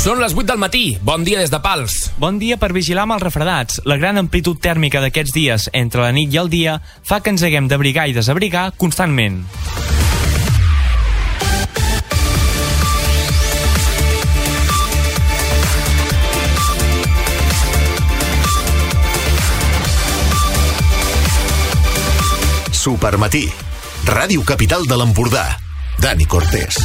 Són les 8 del matí. Bon dia des de Pals. Bon dia per vigilar amb els refredats. La gran amplitud tèrmica d'aquests dies entre la nit i el dia fa que ens haguem d'abrigar i desabrigar constantment. Supermatí. Ràdio Capital de l'Empordà. Dani Cortés.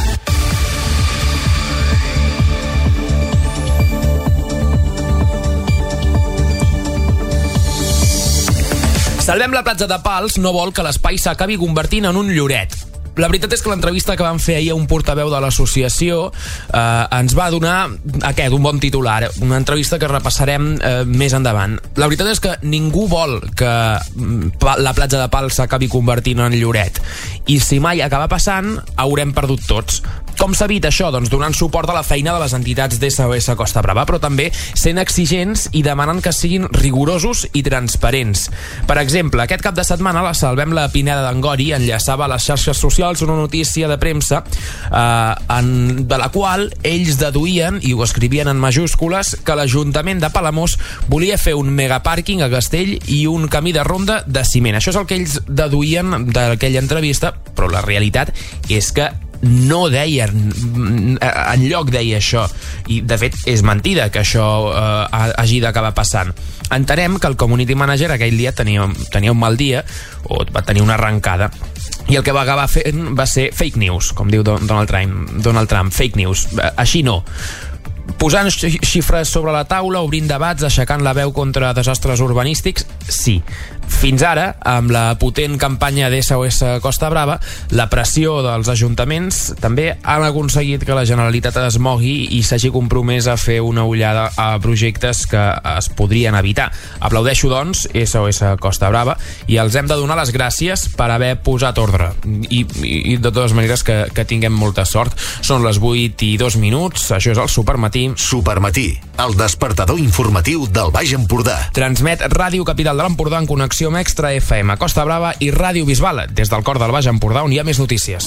Salvem la platja de Pals no vol que l'espai s'acabi convertint en un lloret. La veritat és que l'entrevista que vam fer ahir a un portaveu de l'associació ens va donar un bon titular, una entrevista que repassarem més endavant. La veritat és que ningú vol que la platja de Pals s'acabi convertint en lloret, i si mai acaba passant, haurem perdut tots. Com s'ha evita això? Doncs donant suport a la feina de les entitats d'SOS Costa Brava, però també sent exigents i demanant que siguin rigorosos i transparents. Per exemple, aquest cap de setmana la Salvem la Pineda d'Angori enllaçava a les xarxes socials una notícia de premsa de la qual ells deduïen, i ho escrivien en majúscules, que l'Ajuntament de Palamós volia fer un megapàrquing a Castell i un camí de ronda de ciment. Això és el que ells deduïen d'aquella entrevista, però la realitat és que no deien, enlloc deia això, i de fet és mentida que això hagi d'acabar passant. Entenem que el community manager aquell dia tenia un mal dia o va tenir una arrencada, i el que va acabar fent va ser fake news, com diu Donald Trump, fake news. Així no. Posant xifres sobre la taula, obrint debats, aixecant la veu contra desastres urbanístics, sí. Fins ara, amb la potent campanya d'SOS Costa Brava, la pressió dels ajuntaments també han aconseguit que la Generalitat es mogui i s'hagi compromès a fer una ullada a projectes que es podrien evitar. Aplaudeixo, doncs, SOS Costa Brava, i els hem de donar les gràcies per haver posat ordre. I de totes maneres que tinguem molta sort. Són les 8:02, això és el Supermatí. Supermatí, el despertador informatiu del Baix Empordà. Transmet Ràdio Capital de l'Empordà en connexió amb Extra FM Costa Brava i Ràdio Bisbal, des del cor del Baix Empordà, on hi ha més notícies.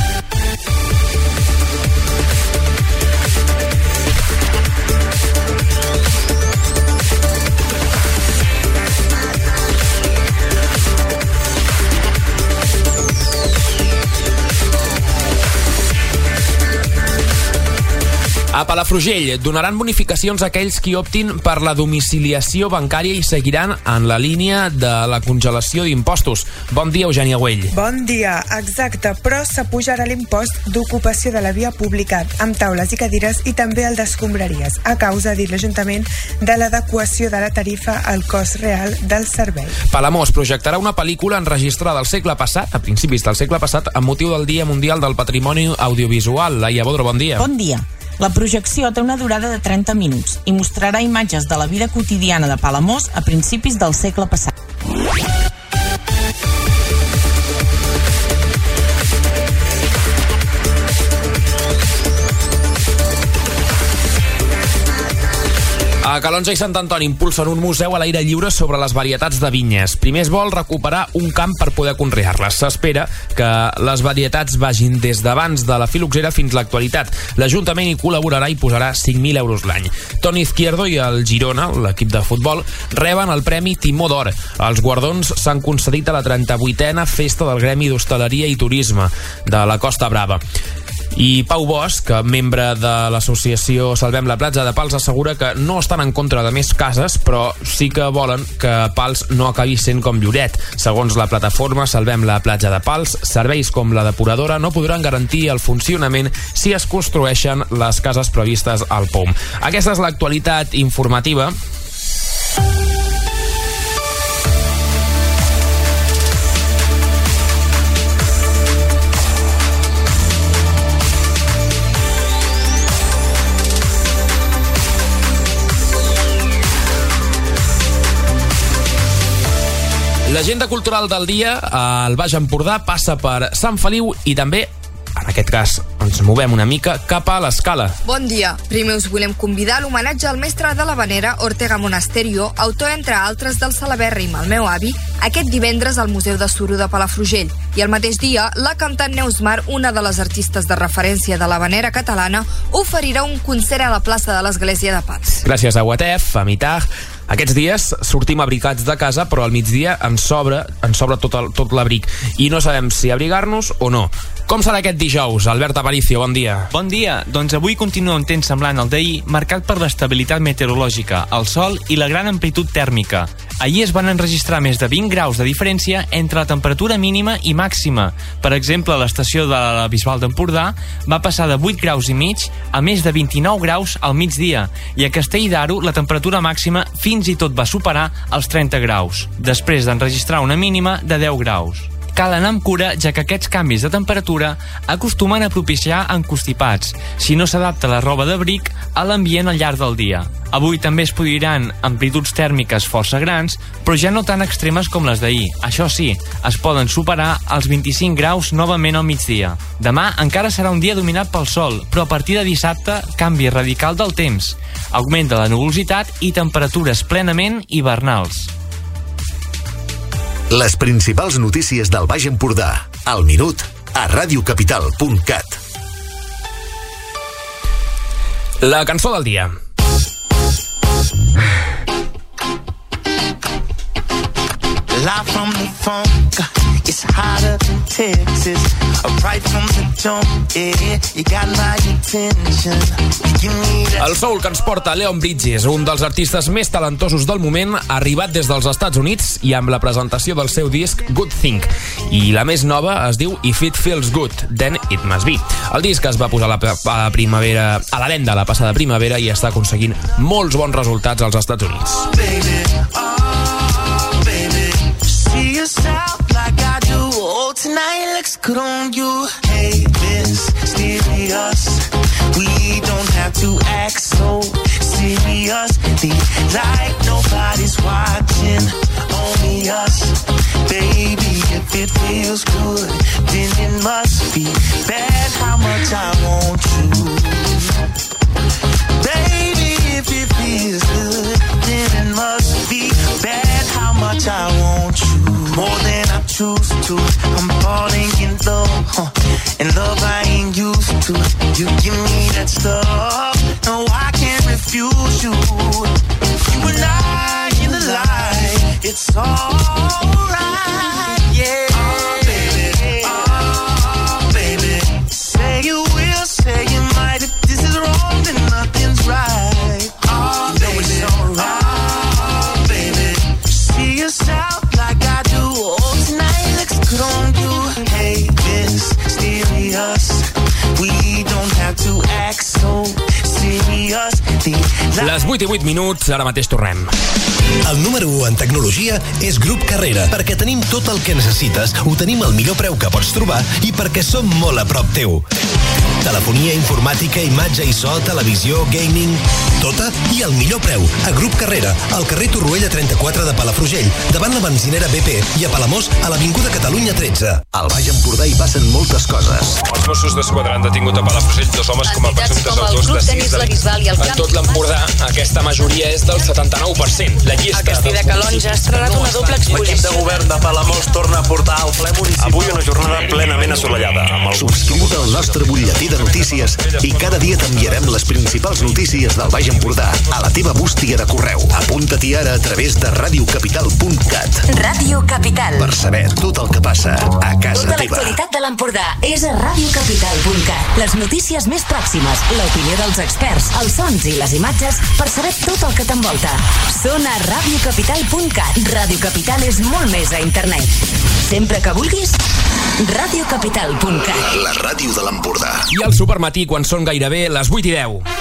A Palafrugell donaran bonificacions a aquells qui optin per la domiciliació bancària i seguiran en la línia de la congelació d'impostos. Bon dia, Eugènia Güell. Bon dia, exacte, però s'apujarà l'impost d'ocupació de la via pública amb taules i cadires i també el d'escombraries, a causa, ha dit l'Ajuntament, de l'adequació de la tarifa al cost real del servei. Palamós projectarà una pel·lícula enregistrada al segle passat, a principis del segle passat, amb motiu del Dia Mundial del Patrimoni Audiovisual. Laia Bodro, bon dia. Bon dia. La projecció té una durada de 30 minuts i mostrarà imatges de la vida quotidiana de Palamós a principis del segle passat. A Calonge i Sant Antoni impulsen un museu a l'aire lliure sobre les varietats de vinyes. Primer es vol recuperar un camp per poder conrear-les. S'espera que les varietats vagin des d'abans de la filoxera fins a l'actualitat. L'Ajuntament hi col·laborarà i posarà 5.000 euros l'any. Toni Izquierdo i el Girona, l'equip de futbol, reben el Premi Timó d'Or. Els guardons s'han concedit a la 38a Festa del Gremi d'Hostaleria i Turisme de la Costa Brava. I Pau Bosch, membre de l'associació Salvem la Platja de Pals, assegura que no estan en contra de més cases, però sí que volen que Pals no acabi sent com Lloret. Segons la plataforma Salvem la Platja de Pals, serveis com la depuradora no podran garantir el funcionament si es construeixen les cases previstes al POM. Aquesta és l'actualitat informativa. L'agenda cultural del dia al Baix Empordà passa per Sant Feliu i també En aquest cas, ens movem una mica cap a l'Escala. Bon dia. Primer us volem convidar a l'homenatge al mestre de l'havanera Ortega Monasterio, autor, entre altres, del Salabèrrim El meu avi, aquest divendres al Museu de Suro de Palafrugell. I el mateix dia, la cantant Neus Mar, una de les artistes de referència de l'havanera catalana, oferirà un concert a la plaça de l'Església de Pals. Gràcies a Watef, a Mitag. Aquests dies sortim abrigats de casa, però al migdia ens sobra tot l'abric i no sabem si abrigar-nos o no. Com serà aquest dijous? Albert Aparicio, bon dia. Bon dia. Doncs avui continua un temps semblant al d'ahir, marcat per l'estabilitat meteorològica, el sol i la gran amplitud tèrmica. Ahir es van enregistrar més de 20 graus de diferència entre la temperatura mínima i màxima. Per exemple, a l'estació de la Bisbal d'Empordà va passar de 8 graus i mig a més de 29 graus al migdia, i a Castell d'Aro la temperatura màxima fins i tot va superar els 30 graus, després d'enregistrar una mínima de 10 graus. Cal anar amb cura, ja que aquests canvis de temperatura acostumen a propiciar encostipats, si no s'adapta la roba d'abric a l'ambient al llarg del dia. Avui també es produiran amplituds tèrmiques força grans, però ja no tan extremes com les d'ahir. Això sí, es poden superar els 25 graus novament al migdia. Demà encara serà un dia dominat pel sol, però a partir de dissabte, canvi radical del temps. Augmenta la nuvolositat i temperatures plenament hivernals. Les principals notícies del Baix Empordà, al minut, a radiocapital.cat. La cançó del dia. Live from the funk, it's hotter than Texas. Right from the jump, yeah, you got my attention. El soul que ens porta Leon Bridges, un dels artistes més talentosos del moment, ha arribat des dels Estats Units i amb la presentació del seu disc Good Thing. I la més nova es diu If It Feels Good, Then It Must Be. El disc es va posar a la venda la passada primavera i està aconseguint molts bons resultats als Estats Units. See yourself like I do. Oh, tonight looks good on you. Hey, this serious. We don't have to act so serious. Like nobody's watching, only us. Baby, if it feels good, then it must be bad. How much I want you. Baby, if it feels good, then it must be bad. How much I want you. More than I choose to. I'm falling in love, and love I ain't used to. You give me that stuff, no I can't refuse you. You and I in the light, it's alright, yeah. Oh baby, say you will, say you might. If this is wrong, then nothing's right. Oh baby, it's alright. Oh baby, see yourself like I do. Oh, tonight looks good on you. Hey, this serious. We don't have to act so serious. Les 8 i 8 minuts, ara mateix tornem. El número 1 en tecnologia és Grup Carrera, perquè tenim tot el que necessites, ho tenim al millor preu que pots trobar i perquè som molt a prop teu. Telefonia, informàtica, imatge i so, televisió, gaming, tota i al millor preu. A Grup Carrera, al carrer Torroella 34 de Palafrugell, davant la benzinera BP, i a Palamós, a l'Avinguda Catalunya 13. Al Baix Empordà hi passen moltes coses. Els Mossos d'Esquadra han detingut a Palafrugell 2 homes com a presumptes autors de 6 delictes. En tot l'Empordà, aquesta majoria és del 79%. La llista a Castell de Calonja ha estrenat una doble exposició. L'equip de govern de Palamós torna a portar al ple municipal. Avui una jornada plenament assolellada. Subscriu-te al nostre butlletí de notícies i cada dia t'enviarem les principals notícies del Baix Empordà a la teva bústia de correu. Apunta-t'hi ara a través de radiocapital.cat. Ràdio Capital. Per saber tot el que passa a casa tota teva. Tota l'actualitat de l'Empordà és a radiocapital.cat. Les notícies més pròximes, l'opinió dels experts, els sons i les imatges per saber tot el que t'envolta. Són a radiocapital.cat. Ràdio Capital és molt més a internet. Sempre que vulguis, radiocapital.cat. La ràdio de l'Empordà. I al Supermatí, quan són gairebé les 8 i 10.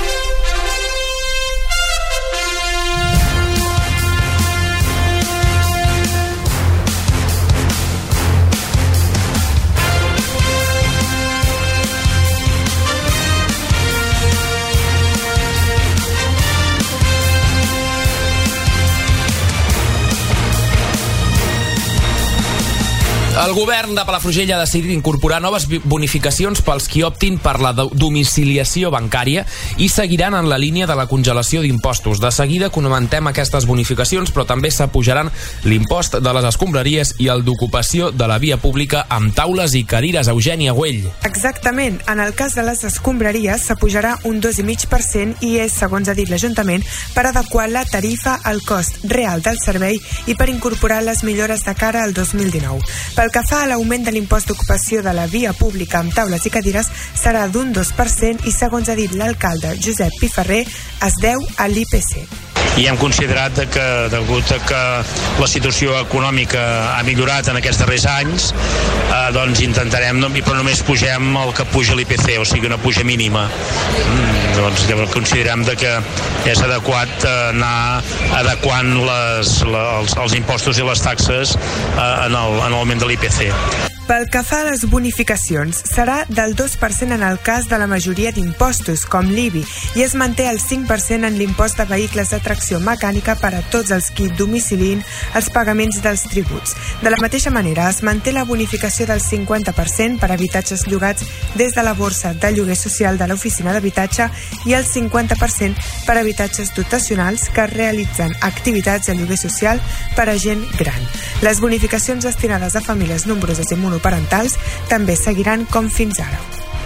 El govern de Palafrugell ha decidit incorporar noves bonificacions pels qui optin per la domiciliació bancària i seguiran en la línia de la congelació d'impostos. De seguida comentem aquestes bonificacions, però també s'apujaran l'impost de les escombraries i el d'ocupació de la via pública amb taules i cadires. Eugènia Güell. Exactament. En el cas de les escombraries s'apujarà un 2,5% i és, segons ha dit l'Ajuntament, per adequar la tarifa al cost real del servei i per incorporar les millores de cara al 2019. Pel que fa a l'augment de l'impost d'ocupació de la via pública amb taules i cadires, serà d'un 2% i, segons ha dit l'alcalde Josep Piferrer, es deu a l'IPC. I hem considerat que, degut a que la situació econòmica ha millorat en aquests darrers anys, doncs intentarem, però només pugem el que puja l'IPC, o sigui una puja mínima. Doncs considerem que és adequat anar adequant els impostos i les taxes en l'augment de l'IPC. Pel que fa a les bonificacions, serà del 2% en el cas de la majoria d'impostos, com l'IBI, i es manté el 5% en l'impost de vehicles de tracció mecànica per a tots els qui domiciliïn els pagaments dels tributs. De la mateixa manera, es manté la bonificació del 50% per habitatges llogats des de la borsa de lloguer social de l'Oficina d'Habitatge i el 50% per habitatges dotacionals que realitzen activitats de lloguer social per a gent gran. Les bonificacions destinades a famílies nombroses i monoparentals també seguiran com fins ara.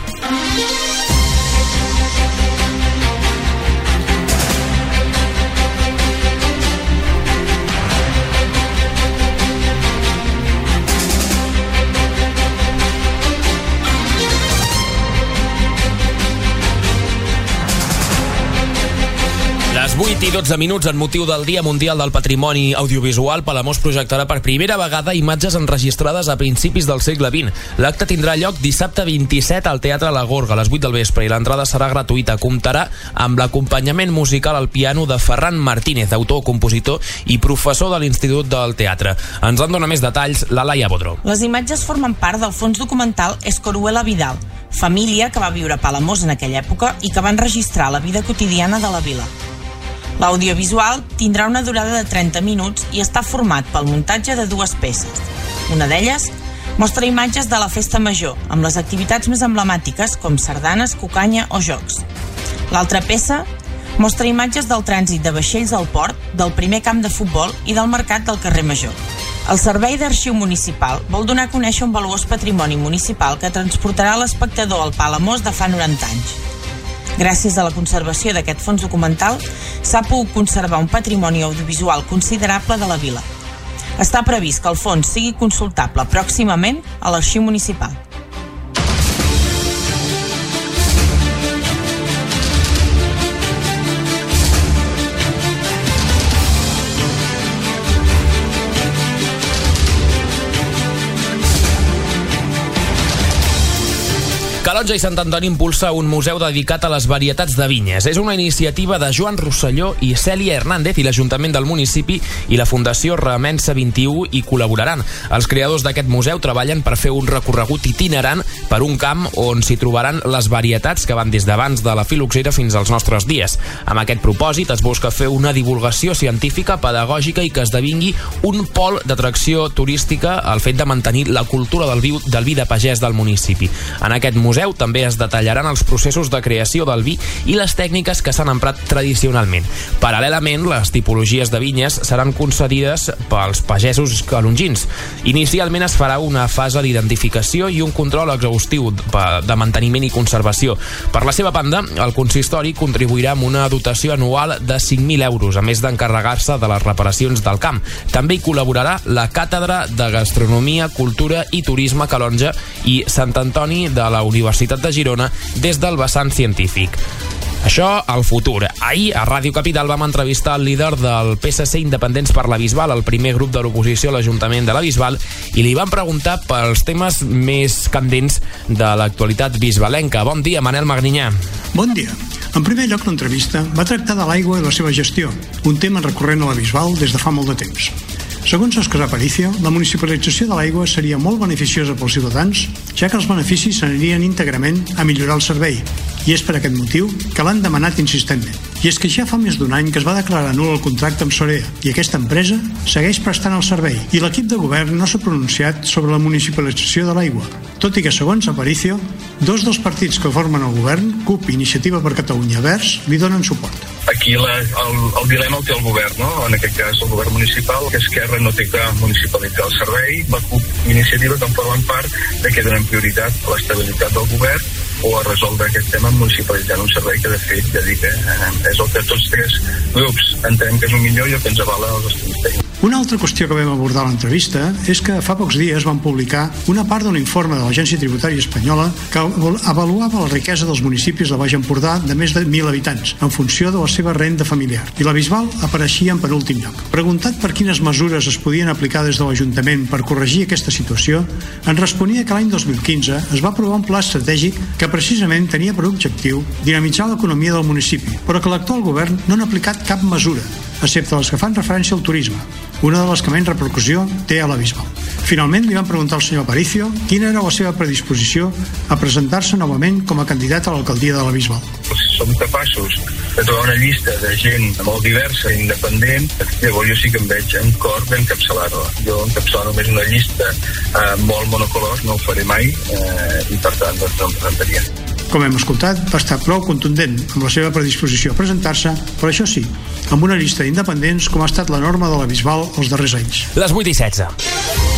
Les 8 i 12 minuts en motiu del Dia Mundial del Patrimoni Audiovisual, Palamós projectarà per primera vegada imatges enregistrades a principis del segle XX. L'acte tindrà lloc dissabte 27 al Teatre La Gorga a les 8 del vespre i l'entrada serà gratuïta. Comptarà amb l'acompanyament musical al piano de Ferran Martínez, autor, compositor i professor de l'Institut del Teatre. Ens en dona més detalls la Laia Bodró. Les imatges formen part del fons documental Escoruela Vidal, família que va viure a Palamós en aquella època i que va enregistrar la vida quotidiana de la vila. L'audiovisual tindrà una durada de 30 minuts i està format pel muntatge de dues peces. Una d'elles mostra imatges de la festa major, amb les activitats més emblemàtiques com sardanes, cucanya o jocs. L'altra peça mostra imatges del trànsit de vaixells al port, del primer camp de futbol i del mercat del carrer Major. El Servei d'Arxiu Municipal vol donar a conèixer un valuós patrimoni municipal que transportarà l'espectador al Palamós de fa 90 anys. Gràcies a la conservació d'aquest fons documental, s'ha pogut conservar un patrimoni audiovisual considerable de la vila. Està previst que el fons sigui consultable pròximament a l'Arxiu Municipal. Calonge i Sant Antoni impulsa un museu dedicat a les varietats de vinyes. És una iniciativa de Joan Rosselló i Cèlia Hernández i l'Ajuntament del municipi i la Fundació Remença 21 hi col·laboraran. Els creadors d'aquest museu treballen per fer un recorregut itinerant per un camp on s'hi trobaran les varietats que van des d'abans de la filoxera fins als nostres dies. Amb aquest propòsit es busca fer una divulgació científica, pedagògica i que esdevingui un pol d'atracció turística al fet de mantenir la cultura del vi de pagès del municipi. En aquest museu també es detallaran els processos de creació del vi i les tècniques que s'han emprat tradicionalment. Paral·lelament, les tipologies de vinyes seran concedides pels pagesos calongins. Inicialment es farà una fase d'identificació i un control exhaustiu de manteniment i conservació. Per la seva banda, el consistori contribuirà amb una dotació anual de 5.000 euros, a més d'encarregar-se de les reparacions del camp. També hi col·laborarà la Càtedra de Gastronomia, Cultura i Turisme Calonge i Sant Antoni de la Universitat de Girona des del vessant científic. Això al futur. Ahir a Ràdio Capital vam entrevistar el líder del PSC Independents per la Bisbal, el primer grup de l'oposició a l'Ajuntament de la Bisbal, i li vam preguntar pels temes més candents de l'actualitat bisbalenca. Bon dia, Manel Magrinyà. Bon dia. En primer lloc, l'entrevista va tractar de l'aigua i la seva gestió, un tema recurrent a la Bisbal des de fa molt de temps. Segons Òscar Aparicio, la municipalització de l'aigua seria molt beneficiosa pels ciutadans, ja que els beneficis s'anirien íntegrament a millorar el servei, i és per aquest motiu que l'han demanat insistentment. I és que ja fa més d'un any que es va declarar nul el contracte amb Sorea i aquesta empresa segueix prestant el servei i l'equip de govern no s'ha pronunciat sobre la municipalització de l'aigua, tot i que, segons Aparicio, dos dels partits que formen el govern, CUP i Iniciativa per Catalunya Verds, li donen suport. Aquí el dilema el té el govern, no? En aquest cas el govern municipal, que Esquerra no té que municipalitzar el servei, la CUP i Iniciativa que en formen part de que donen prioritat a l'estabilitat del govern o a resoldre aquest tema municipalitzant un servei que de fet, ja dic, és el que tots tres grups entenem que és el millor i el que ens avala els estudis tècnics. Una altra qüestió que vam abordar a l'entrevista és que fa pocs dies van publicar una part d'un informe de l'Agència Tributària Espanyola que avaluava la riquesa dels municipis del Baix Empordà de més de 1.000 habitants en funció de la seva renda familiar. I la Bisbal apareixia en penúltim lloc. Preguntat per quines mesures es podien aplicar des de l'Ajuntament per corregir aquesta situació, ens responia que l'any 2015 es va aprovar un pla estratègic que precisament tenia per objectiu dinamitzar l'economia del municipi, però que l'actual govern no n'ha aplicat cap mesura, excepte les que fan referència al turisme, una de les que menys repercussió té a la Bisbal. Finalment li van preguntar al senyor Aparicio quina era la seva predisposició a presentar-se novament com a candidat a l'alcaldia de la Bisbal. Si som capaços de trobar una llista de gent molt diversa i independent, llavors jo sí que em veig en cor d'encapçalar-la. Jo encapçalar només una llista molt monocolor no ho faré mai i per tant doncs no em presentaria. Com hem escoltat, va estar prou contundent amb la seva predisposició a presentar-se, però això sí, amb una llista d'independents com ha estat la norma de la Bisbal els darrers anys. Les 8:16.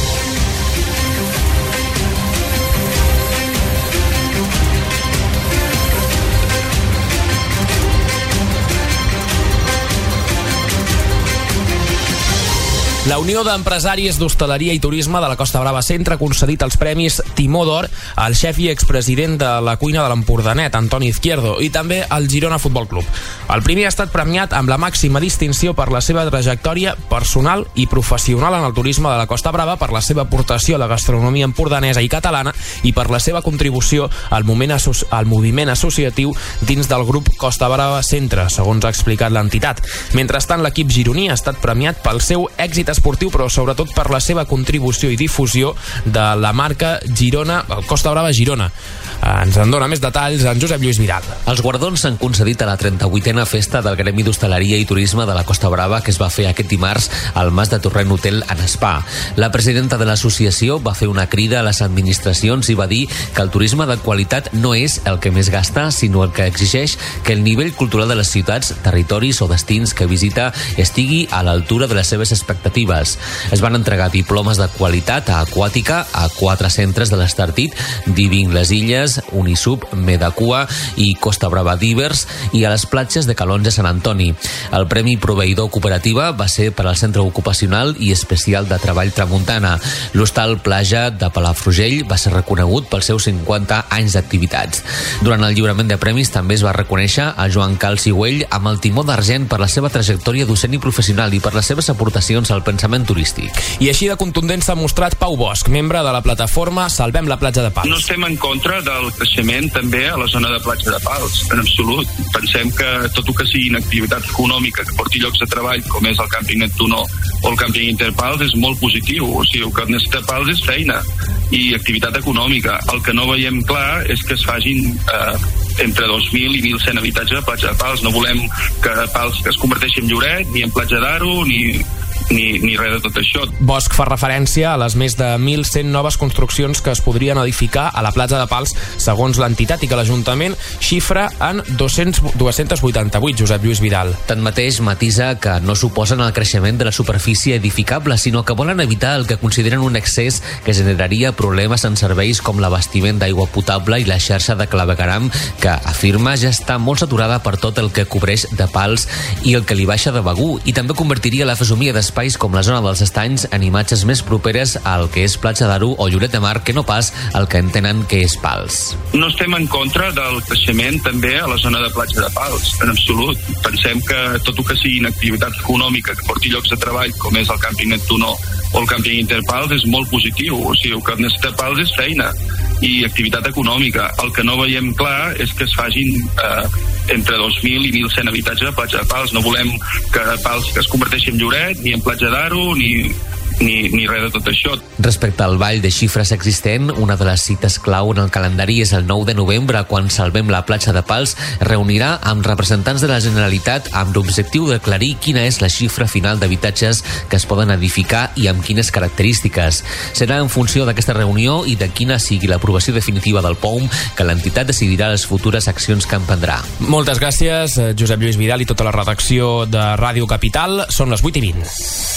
La Unió d'Empresaris d'Hostaleria i Turisme de la Costa Brava Centre ha concedit els premis Timó d'Or al xef i expresident de la cuina de l'Empordanet, Antoni Izquierdo, i també al Girona Futbol Club. El primer ha estat premiat amb la màxima distinció per la seva trajectòria personal i professional en el turisme de la Costa Brava, per la seva aportació a la gastronomia empordanesa i catalana i per la seva contribució al moviment associatiu dins del grup Costa Brava Centre, segons ha explicat l'entitat. Mentrestant, l'equip gironí ha estat premiat pel seu èxit esportiu, però sobretot per la seva contribució i difusió de la marca Girona, Costa Brava Girona. Ens en dona més detalls en Josep Lluís Vidal. Els guardons s'han concedit a la 38a festa del Gremi d'Hostaleria i Turisme de la Costa Brava, que es va fer aquest dimarts al Mas de Torrent Hotel en Spa. La presidenta de l'associació va fer una crida a les administracions i va dir que el turisme de qualitat no és el que més gasta, sinó el que exigeix que el nivell cultural de les ciutats, territoris o destins que visita estigui a l'altura de les seves expectatives. Es van entregar diplomes de qualitat a Aquàtica a 4 centres de l'Estartit, Diving les Illes, Unisub, Medacua i Costa Brava Divers, i a les platges de Calonge Sant Antoni. El Premi Proveïdor Cooperativa va ser per al Centre Ocupacional i Especial de Treball Tramuntana. L'Hostal Plaja de Palafrugell va ser reconegut pels seus 50 anys d'activitats. Durant el lliurament de premis també es va reconèixer a Joan Calci Güell amb el Timó d'Argent per la seva trajectòria docent i professional i per les seves aportacions al pensament turístic. I així de contundent s'ha mostrat Pau Bosch, membre de la plataforma Salvem la Platja de Pals. No estem en contra del creixement també a la zona de Platja de Pals, en absolut. Pensem que tot el que sigui una activitat econòmica que porti llocs de treball, com és el càmping Neptuno o el càmping Interpals, és molt positiu. O sigui, el que necessita Pals és feina i activitat econòmica. El que no veiem clar és que es facin entre 2.000 i 1.100 habitatges a Platja de Pals. No volem que Pals es converteixi en Lloret, ni en Platja d'Aro, ni res de tot això. Bosch fa referència a les més de 1.100 noves construccions que es podrien edificar a la Platja de Pals, segons l'entitat, i que l'Ajuntament xifra en 288, Josep Lluís Vidal. Tanmateix, matisa que no suposen el creixement de la superfície edificable, sinó que volen evitar el que consideren un excés que generaria problemes en serveis com l'abastiment d'aigua potable i la xarxa de clavegueram, que afirma ja està molt saturada per tot el que cobreix de Pals i el que li baixa de Begur, i també convertiria la fesomia d'espais com la zona dels estanys en imatges més properes al que és Platja d'Aro o Lloret de Mar, que no pas el que entenen que és Pals. No estem en contra del creixement també a la zona de Platja de Pals, en absolut. Pensem que tot el que sigui una activitat econòmica que porti llocs de treball, com és el càmping Neptuno o el càmping Interpals, és molt positiu. O sigui, el que necessita Pals és feina i activitat econòmica. El que no veiem clar és que es facin entre 2.000 i 1.100 habitatges a Platja de Pals. No volem que Pals es converteixi en Lloret, ni en Platja d'Aro, ni ni res de tot això. Respecte al ball de xifres existent, una de les cites clau en el calendari és el 9 de novembre, quan Salvem la platja de Pals es reunirà amb representants de la Generalitat amb l'objectiu d'aclarir quina és la xifra final d'habitatges que es poden edificar i amb quines característiques. Serà en funció d'aquesta reunió i de quina sigui l'aprovació definitiva del POUM que l'entitat decidirà les futures accions que emprendrà. Moltes gràcies, Josep Lluís Vidal i tota la redacció de Ràdio Capital. Són les 8:20.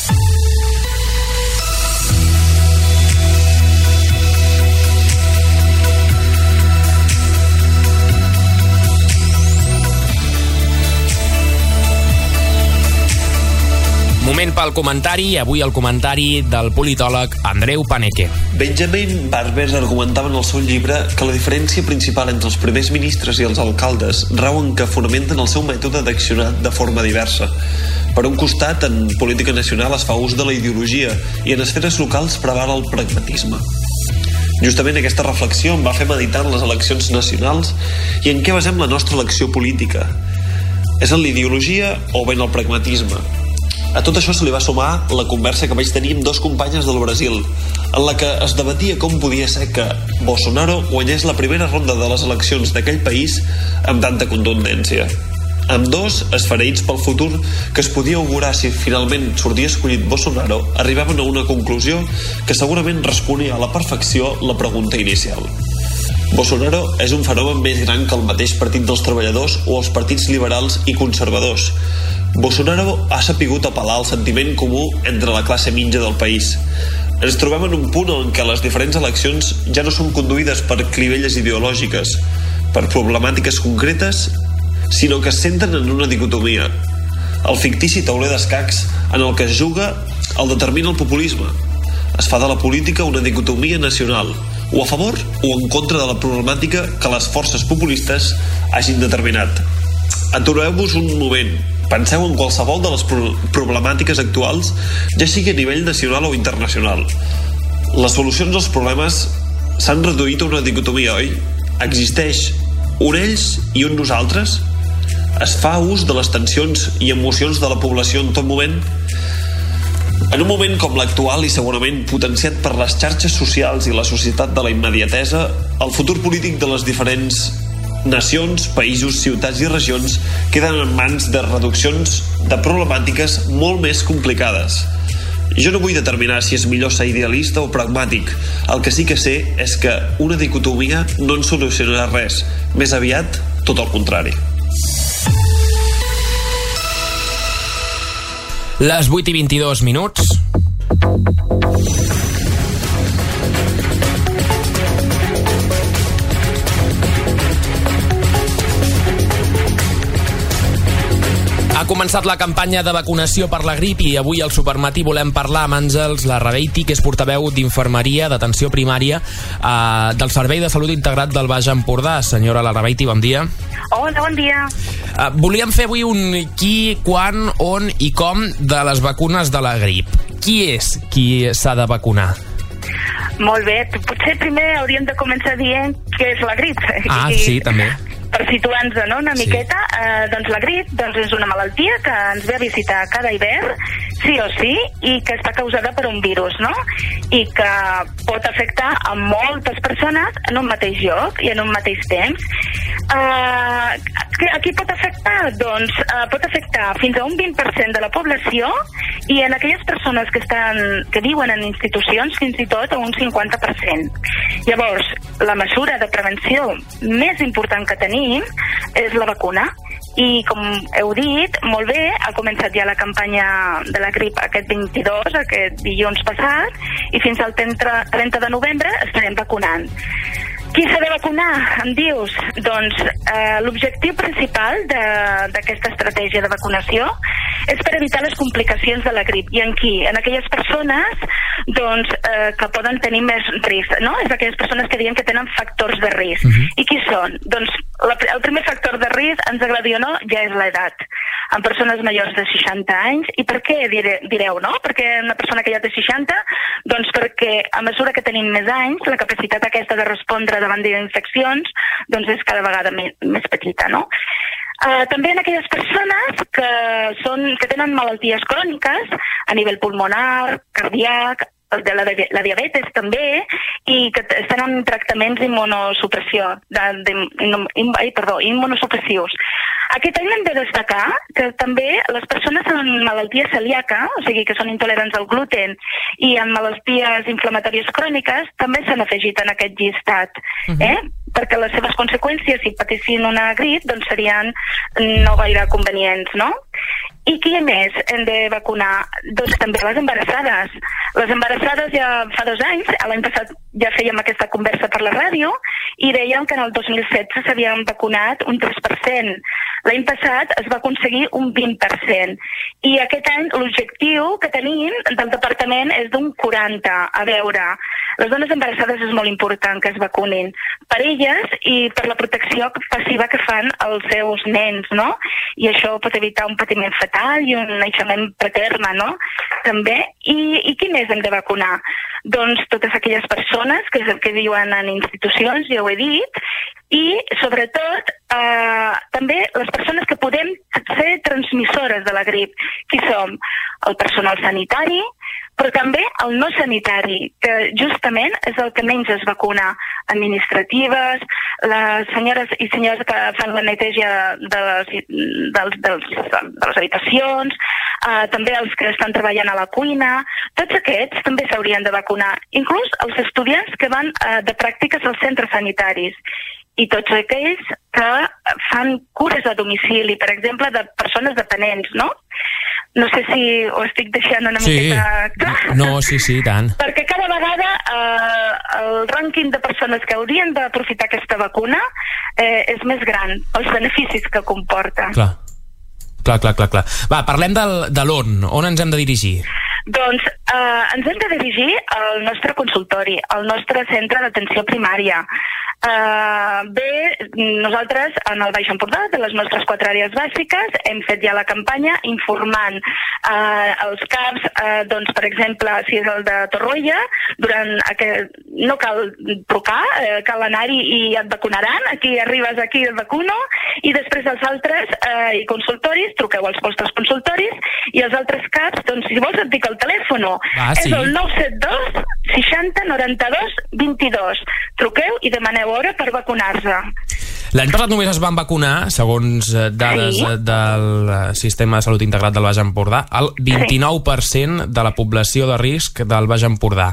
Moment pel comentari, avui el comentari del politòleg Andreu Paneque. Benjamin Barbers argumentava en el seu llibre que la diferència principal entre els primers ministres i els alcaldes rau en que fonamenten el seu mètode d'accionar de forma diversa. Per un costat, en política nacional es fa ús de la ideologia i en esferes locals preval el pragmatisme. Justament aquesta reflexió em va fer meditar en les eleccions nacionals i en què basem la nostra elecció política. És en l'ideologia o bé en el pragmatisme? A tot això se li va sumar la conversa que vaig tenir amb dos companyes del Brasil, en la que es debatia com podia ser que Bolsonaro guanyés la primera ronda de les eleccions d'aquell país amb tanta contundència. Ambdós, esfereïts pel futur que es podia augurar si finalment sortia escollit Bolsonaro, arribaven a una conclusió que segurament responia a la perfecció la pregunta inicial. Bolsonaro és un fenomen més gran que el mateix Partit dels Treballadors o els partits liberals i conservadors. Bolsonaro ha sapigut apel·lar al sentiment comú entre la classe mitja del país. Ens trobem en un punt en què les diferents eleccions ja no són conduïdes per clivelles ideològiques, per problemàtiques concretes, sinó que es centren en una dicotomia. El fictici tauler d'escacs en el que es juga el determina el populisme. Es fa de la política una dicotomia nacional, o a favor o en contra de la problemàtica que les forces populistes hagin determinat. Atureu-vos un moment. Penseu en qualsevol de les problemàtiques actuals, ja sigui a nivell nacional o internacional. Les solucions als problemes s'han reduït a una dicotomia, oi? Existeix un ells i un nosaltres? Es fa ús de les tensions i emocions de la població en tot moment? En un moment com l'actual i segurament potenciat per les xarxes socials i la societat de la immediatesa, el futur polític de les diferents nacions, països, ciutats i regions queden en mans de reduccions de problemàtiques molt més complicades. Jo no vull determinar si és millor ser idealista o pragmàtic. El que sí que sé és que una dicotomia no ens solucionarà res. Més aviat, tot el contrari. Les 8:22. Ha començat la campanya de vacunació per la grip i avui al Supermatí volem parlar amb Àngels Larrabeiti, que és portaveu d'infermeria d'atenció primària del Servei de Salut Integrat del Baix Empordà. Senyora Larrabeiti, bon dia. Hola, bon dia. Volíem fer avui un qui, quan, on i com de les vacunes de la grip. Qui és qui s'ha de vacunar? Molt bé, potser primer hauríem de començar dient què és la grip. Sí, també. Per situar-nos, no, una miqueta, doncs la grip és una malaltia que ens ve a visitar cada hivern, sí o sí, i que està causada per un virus, no? I que pot afectar a moltes persones en un mateix lloc i en un mateix temps. A qui pot afectar? Doncs pot afectar fins a un 20% de la població i en aquelles persones que viuen en institucions fins i tot a un 50%. Llavors, la mesura de prevenció més important que tenim és la vacuna. I com heu dit, molt bé, ha començat ja la campanya de la grip aquest 22, aquest dilluns passat, i fins al 30 de novembre estarem vacunant. Qui s'ha de vacunar, em dius? Doncs l'objectiu principal d'aquesta estratègia de vacunació és per evitar les complicacions de la grip. I en qui? En aquelles persones que poden tenir més risc, no? És aquelles persones que diuen que tenen factors de risc. I qui són? Doncs el primer factor de risc, ens agradi o no, ja és l'edat. En persones majors de 60 anys. I per què, direu, no? Perquè una persona que ja té 60, doncs perquè a mesura que tenim més anys, la capacitat aquesta de respondre davant d'infeccions doncs és cada vegada més petita, no? També en aquelles persones que tenen malalties cròniques a nivell pulmonar, cardíac, la diabetes també, i que estan en tractaments immunosupressius. Aquest any hem de destacar que també les persones amb malaltia celíaca, o sigui que són intolerants al gluten i amb malalties inflamatòries cròniques, també s'han afegit en aquest llistat, perquè les seves conseqüències, si patissin una grip, doncs serien no gaire convenients, no? I qui més hem de vacunar? Doncs també les embarassades. Les embarassades ja fa 2 anys, l'any passat ja fèiem aquesta conversa per la ràdio, i dèiem que en el 2016 s'havien vacunat un 3%. L'any passat es va aconseguir un 20%. I aquest any l'objectiu que tenim del departament és d'un 40%. A veure, les dones embarassades és molt important que es vacunin per elles i per la protecció passiva que fan els seus nens, no? I això pot evitar un patiment fetal i un naixement preterme, no? També. I qui més hem de vacunar? Doncs totes aquelles persones que viuen en institucions, ja ho he dit, i sobretot també les persones que podem ser transmissores de la grip. Qui som? El personal sanitari, però també el no sanitari, que justament és el que menys es vacuna. Administratives, les senyores i senyors que fan la neteja de les habitacions, també els que estan treballant a la cuina, tots aquests també s'haurien de vacunar, inclús els estudiants que van de pràctiques als centres sanitaris. I tots aquells que fan cures a domicili, per exemple, de persones dependents, no? No sé si ho estic deixant una miqueta clar. No, sí, tant. Perquè cada vegada el rànquing de persones que haurien d'aprofitar aquesta vacuna és més gran, els beneficis que comporta. Clar. Va, parlem de l'on. On ens hem de dirigir? Doncs ens hem de dirigir al nostre consultori, al nostre centre d'atenció primària. Nosaltres en el Baix Empordà, de les nostres 4 àrees bàsiques, hem fet ja la campanya informant els CAPs, doncs per exemple, si és el de Torroella, no cal trucar, cal anar-hi i et vacunaran, aquí arribes, aquí et vacuno, i després els altres i consultoris, truqueu als vostres consultoris, i els altres CAPs, doncs si vols et dic el telèfon, és el 972 60 92 22. Truqueu i demaneu hora per vacunar-se. L'any passat només es van vacunar, segons dades del Sistema de Salut Integrat del Baix Empordà, el 29% de la població de risc del Baix Empordà.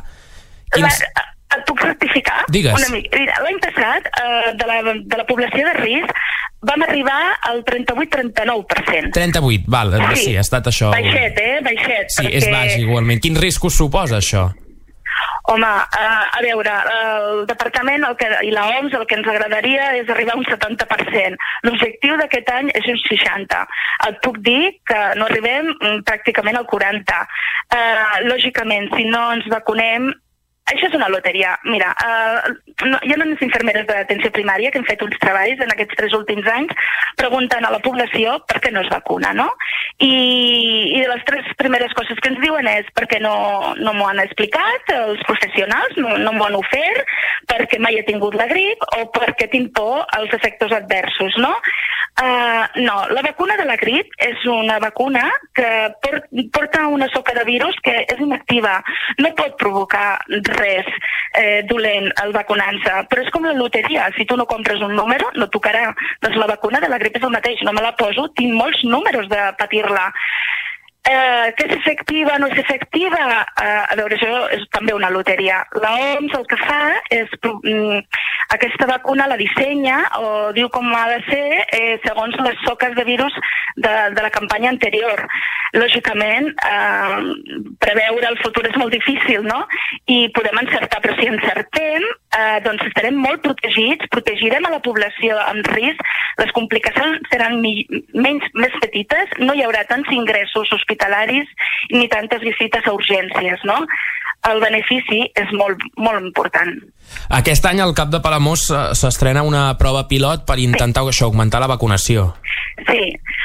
Et puc rectificar? Digues. L'any passat, de la població de risc, vam arribar al 38-39%. 38, val, sí, ha estat això. Baixet, baixet. Sí, és baix igualment. Quins riscos suposa això? Home, a veure, el departament i la OMS el que ens agradaria és arribar a un 70%. L'objectiu d'aquest any és un 60%. Et puc dir que no arribem pràcticament al 40%. Lògicament, si no ens vacunem, això és una loteria. Mira, hi ha unes infermeres d'atenció primària que han fet uns treballs en aquests 3 últims anys preguntant a la població per què no es vacuna, no? I les 3 primeres coses que ens diuen és perquè no m'ho han explicat els professionals, no m'ho han ofert, perquè mai he tingut la grip o perquè tinc por als efectes adversos, no? No, la vacuna de la grip és una vacuna que porta una soca de virus que és inactiva, no pot provocar res dolent al vacunant-se, però és com la loteria, si tu no compres un número no tocarà. Doncs la vacuna de la grip és el mateix, no me la poso, tinc molts números de patir-la. Que és efectiva, no és efectiva? A veure, això és també una loteria. La OMS el que fa és aquesta vacuna la dissenya o diu com ha de ser segons les soques de virus de la campanya anterior. Lògicament, preveure el futur és molt difícil, no? I podem encertar, però si encertem, doncs estarem molt protegits, protegirem a la població amb risc, les complicacions seran més petites, no hi haurà tants ingressos hospitalaris ni tantes visites a urgències, no? El benefici és molt, molt important. Aquest any al Cap de Palamós s'estrena una prova pilot per intentar augmentar la vacunació. Sí,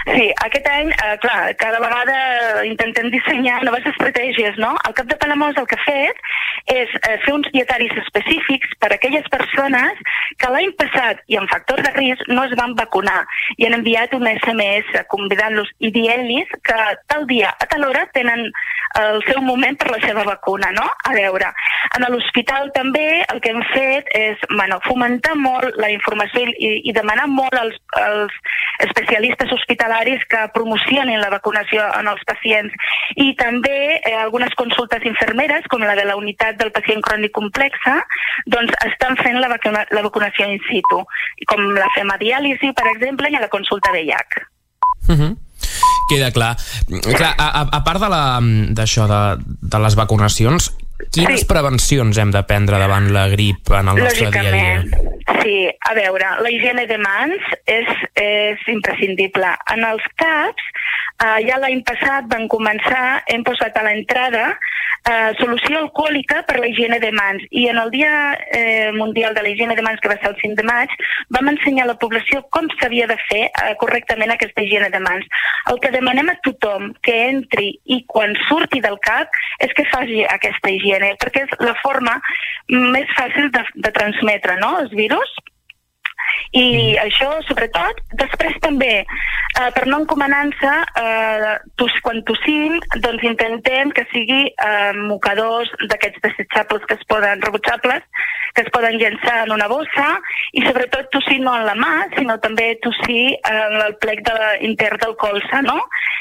Sí, aquest any, clar, cada vegada intentem dissenyar noves estratègies, no? El CAP de Palamós el que ha fet és fer uns dietaris específics per a aquelles persones que l'any passat i amb factor de risc no es van vacunar i han enviat un SMS convidant-los i dient-los que tal dia a tal hora tenen el seu moment per la seva vacuna, no? A veure, en l'hospital també el que hem fet és fomentar molt la informació i demanar molt als especialistes hospitalaris que promocionin la vacunació en els pacients i també algunes consultes infermeres, com la de la unitat del pacient crònic complexa, doncs estan fent la vacunació in situ, com la hemodiàlisi, per exemple, i a la consulta VIH. Queda clar. A part d'això de les vacunacions, quines prevencions hem de prendre davant la grip en el nostre dia a dia? Sí, a veure, la higiene de mans és imprescindible. En els CAPs, ja l'any passat van començar, hem posat a l'entrada solució alcohòlica per la higiene de mans i en el Dia Mundial de la Higiene de Mans, que va ser el 5 de maig, vam ensenyar a la població com s'havia de fer correctament aquesta higiene de mans. El que demanem a tothom que entri i quan surti del CAP és que faci aquesta higiene, perquè és la forma més fàcil de transmetre, no?, els virus. I això, sobretot, després també, per no encomanar-se, quan tossim, doncs intentem que sigui mocadors d'aquests desechables rebutjables, que es poden llençar en una bossa, i sobretot tossir no en la mà, sinó també tossir en el plec intern del colze, no?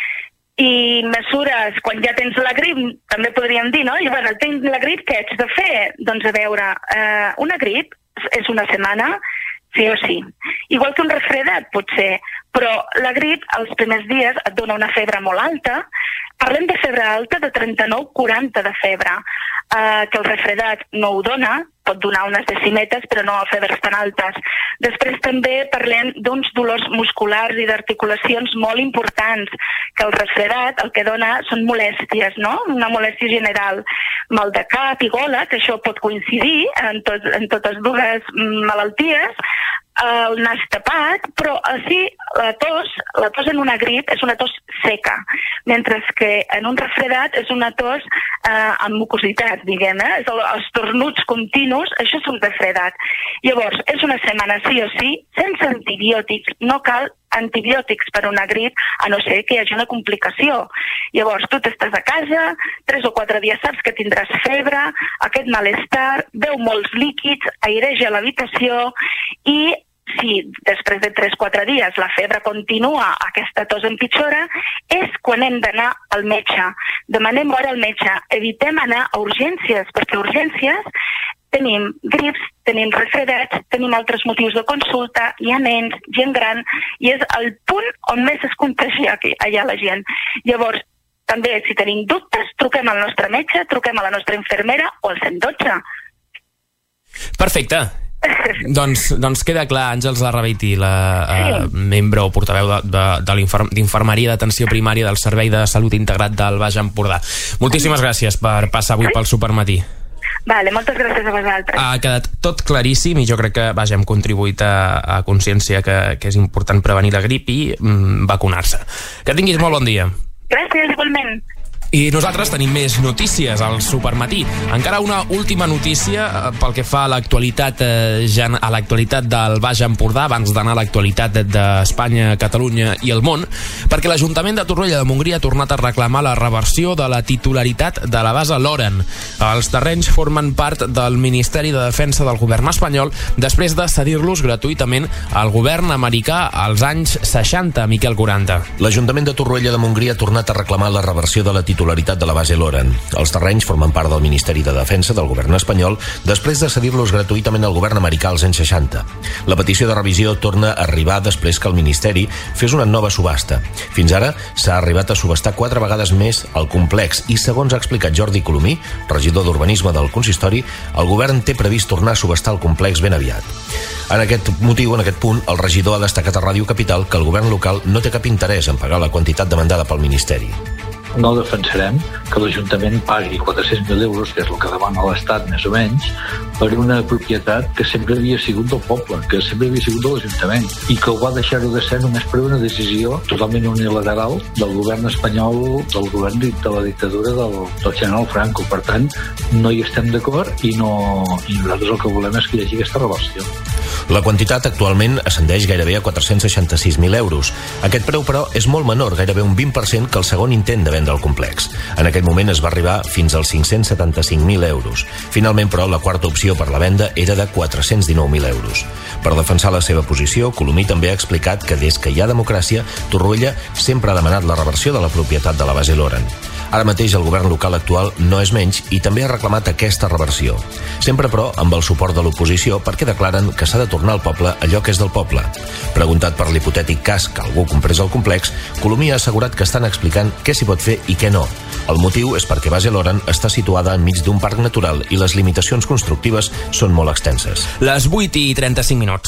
I mesures, quan ja tens la grip, també podríem dir, no? I bueno, tens la grip, què ets de fer? Doncs a veure, una grip és una setmana, sí o sí. Igual que un refredat, potser, però la grip els primers dies et dona una febre molt alta. Parlem de febre alta de 39-40 de febre, que el refredat no ho dona, pot donar unes decimetes, però no a febres tan altes. Després també parlem d'uns dolors musculars i d'articulacions molt importants, que el refredat el que dona són molèsties, no? Una molèstia general, mal de cap i gola, que això pot coincidir en totes dues malalties, el nas tapat, però sí, la tos en una grip és una tos seca, mentre que en un refredat és una tos amb mucositat, diguem, els tornuts continus, això és un refredat. Llavors, és una setmana sí o sí, sense antibiòtics, no cal antibiòtics per una grip, a no ser que hi hagi una complicació. Llavors, tu t'estàs a casa, 3 o 4 dies saps que tindràs febre, aquest malestar, beu molts líquids, aireja l'habitació i si després de 3-4 dies la febre continua, aquesta tos empitjora, és quan hem d'anar al metge. Demanem hora al metge, evitem anar a urgències, perquè a urgències tenim grips, tenim refredats, tenim altres motius de consulta, hi ha nens, gent gran, i és el punt on més es contagia allà la gent. Llavors, també, si tenim dubtes, truquem al nostre metge, truquem a la nostra infermera o al 112. Perfecte. Doncs queda clar, Àngels Larrabeiti, la membre o portaveu d'Infermeria d'Atenció Primària del Servei de Salut Integrat del Baix Empordà. Moltíssimes gràcies per passar avui pel Supermatí. Vale, moltes gràcies a vosaltres. Ha quedat tot claríssim i jo crec que hem contribuït a consciència que és important prevenir la grip i vacunar-se. Que tinguis molt bon dia. Gràcies, igualment. I nosaltres tenim més notícies al Supermatí. Encara una última notícia pel que fa a l'actualitat del Baix Empordà, abans d'anar a l'actualitat d'Espanya, Catalunya i el món, perquè l'Ajuntament de Torroella de Montgrí ha tornat a reclamar la reversió de la titularitat de la base Loren. Els terrenys formen part del Ministeri de Defensa del govern espanyol després de cedir-los gratuïtament al govern americà als anys 60, Miquel 40. L'Ajuntament de Torroella de Montgrí ha tornat a reclamar la reversió de la titularitat de la base Loren. Els terrenys formen part del Ministeri de Defensa del govern espanyol després de cedir-los gratuïtament al govern americà als anys 60. La petició de revisió torna a arribar després que el Ministeri fes una nova subhasta. Fins ara s'ha arribat a subhastar 4 vegades més el complex i, segons ha explicat Jordi Colomí, regidor d'Urbanisme del consistori, el govern té previst tornar a subhastar el complex ben aviat. En aquest punt, el regidor ha destacat a Ràdio Capital que el govern local no té cap interès en pagar la quantitat demandada pel Ministeri. no defensarem que l'Ajuntament pagui 400.000 euros, que és el que demana l'Estat més o menys, per una propietat que sempre havia sigut del poble, que sempre havia sigut de l'Ajuntament, i que ho va deixar-ho de ser només per una decisió totalment unilateral del govern espanyol, del govern de la dictadura del general Franco. Per tant, no hi estem d'acord i nosaltres el que volem és que hi hagi aquesta relació. La quantitat actualment ascendeix gairebé a 466.000 euros. Aquest preu, però, és molt menor, gairebé un 20% que el segon intent de vendre el complex. En aquell moment es va arribar fins als 575.000 euros. Finalment, però, la quarta opció per la venda era de 419.000 euros. Per defensar la seva posició, Colomí també ha explicat que des que hi ha democràcia, Torroella sempre ha demanat la reversió de la propietat de la base Loren. Ara mateix el govern local actual no és menys i també ha reclamat aquesta reversió. Sempre, però, amb el suport de l'oposició perquè declaren que s'ha de tornar al poble allò que és del poble. Preguntat per l'hipotètic cas que algú comprés el complex, Colomí ha assegurat que estan explicant què s'hi pot fer i què no. El motiu és perquè Base Loren està situada enmig d'un parc natural i les limitacions constructives són molt extenses. Les 8:35.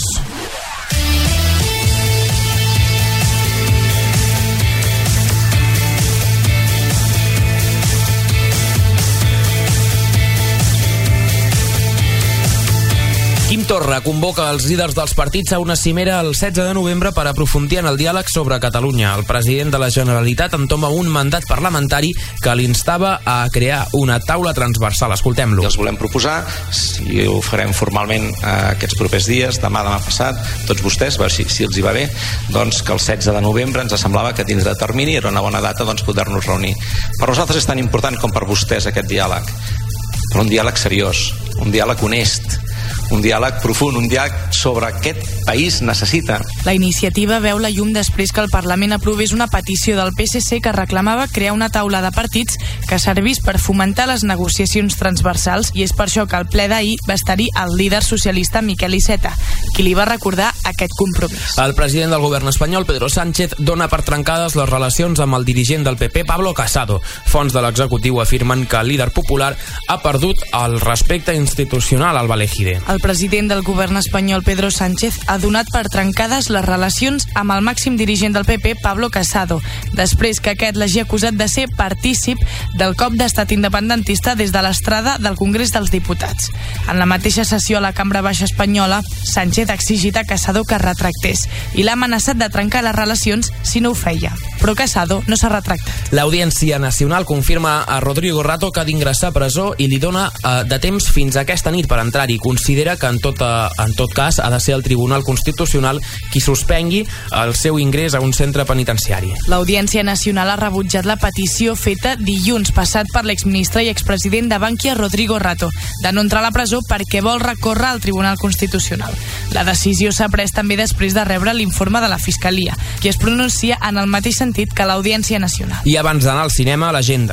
Quim Torra convoca els líders dels partits a una cimera el 16 de novembre per aprofundir en el diàleg sobre Catalunya. El president de la Generalitat entoma un mandat parlamentari que l'instava a crear una taula transversal. Escoltem-lo. Els volem proposar, si ho farem formalment aquests propers dies, demà passat, tots vostès, a veure si els hi va bé, doncs que el 16 de novembre ens semblava que dins de termini era una bona data poder-nos reunir. Per nosaltres és tan important com per vostès aquest diàleg, però un diàleg seriós, un diàleg honest, un diàleg profund, un diàleg sobre aquest país necessita. La iniciativa veu la llum després que el Parlament aprovés una petició del PSC que reclamava crear una taula de partits que servís per fomentar les negociacions transversals, i és per això que al ple d'ahir va estar-hi el líder socialista Miquel Iceta, qui li va recordar aquest compromís. El president del govern espanyol, Pedro Sánchez, dona per trencades les relacions amb el dirigent del PP, Pablo Casado. Fonts de l'executiu afirmen que el líder popular ha perdut el respecte institucional al Valejide. El president del govern espanyol, Pedro Sánchez, ha donat per trencades les relacions amb el màxim dirigent del PP, Pablo Casado, després que aquest l'hagi acusat de ser partícip del cop d'estat independentista des de l'estrada del Congrés dels Diputats. En la mateixa sessió a la Cambra Baixa espanyola, Sánchez ha exigit a Casado que es retractés i l'ha amenaçat de trencar les relacions si no ho feia. Però Casado no s'ha retractat. L'Audiència Nacional confirma a Rodrigo Rato que ha d'ingressar a presó i li dona de temps fins a aquesta nit per entrar-hi. Considera que en tot cas ha de ser el Tribunal Constitucional qui suspengui el seu ingrés a un centre penitenciari. L'Audiència Nacional ha rebutjat la petició feta dilluns passat per l'exministre i expresident de Bankia, Rodrigo Rato, de no entrar a la presó perquè vol recórrer al Tribunal Constitucional. La decisió s'ha pres també després de rebre l'informe de la Fiscalia, qui es pronuncia en el mateix sentit que l'Audiència Nacional. I abans d'anar al cinema, l'agenda.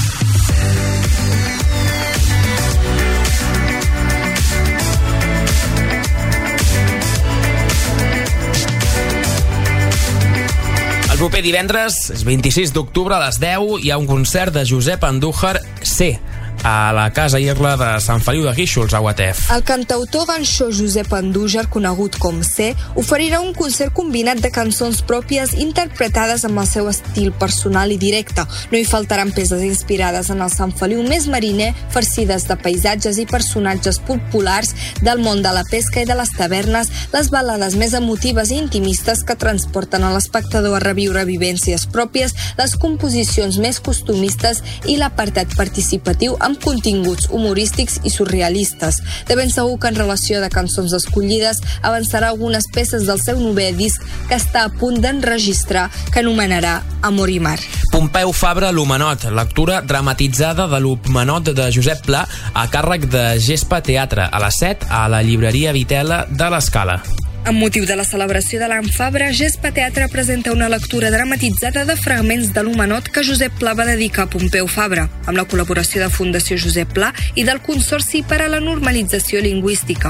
El proper divendres, és 26 d'octubre, a les 10, hi ha un concert de Josep Andújar C, a la Casa Irla de Sant Feliu de Guíxols, a UATF. El cantautor d'anxó Josep Andújar, conegut com C, oferirà un concert combinat de cançons pròpies interpretades amb el seu estil personal i directe. No hi faltaran peces inspirades en el Sant Feliu més mariner, farcides de paisatges i personatges populars del món de la pesca i de les tavernes, les balades més emotives i intimistes que transporten a l'espectador a reviure vivències pròpies, les composicions més costumistes i l'apartat participatiu amb continguts humorístics i surrealistes. De ben segur que en relació de cançons escollides avançarà algunes peces del seu novè disc que està a punt d'enregistrar, que anomenarà Amor i Mar. Pompeu Fabra, l'Homenot, lectura dramatitzada de l'Homenot de Josep Pla a càrrec de Gespa Teatre, a les 7 a la llibreria Vitela de l'Escala. Amb motiu de la celebració de l'Any Fabra, Gespa Teatre presenta una lectura dramatitzada de fragments de l'Homenot que Josep Pla va dedicar a Pompeu Fabra, amb la col·laboració de Fundació Josep Pla i del Consorci per a la Normalització Lingüística.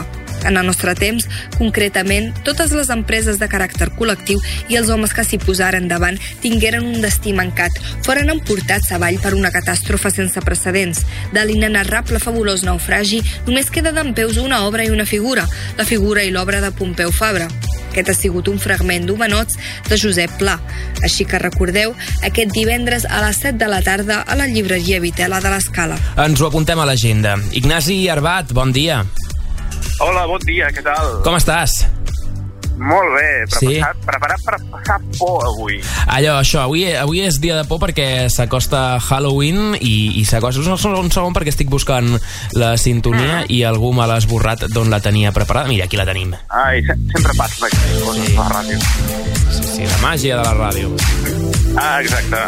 En el nostre temps, concretament, totes les empreses de caràcter col·lectiu i els homes que s'hi posaren davant tingueren un destí mancat, foren emportats avall per una catàstrofe sense precedents. De l'inenarrable fabulós naufragi només queda dempeus una obra i una figura, la figura i l'obra de Pompeu Fabra. Aquest ha sigut un fragment d'Humanots de Josep Pla. Així que recordeu, aquest divendres a les 7 de la tarda a la llibreria Vitela de l'Escala. Ens ho apuntem a l'agenda. Ignasi Arbat, bon dia. Hola, bon dia, què tal? Com estàs? Molt bé, preparat per passar por avui. Això, avui és dia de por perquè s'acosta Halloween i s'acosta... Un segon perquè estic buscant la sintonia i algú me l'ha esborrat d'on la tenia preparada. Mira, aquí la tenim. Ai, sempre passa aquestes coses a la ràdio. Sí, la màgia de la ràdio. Exacte.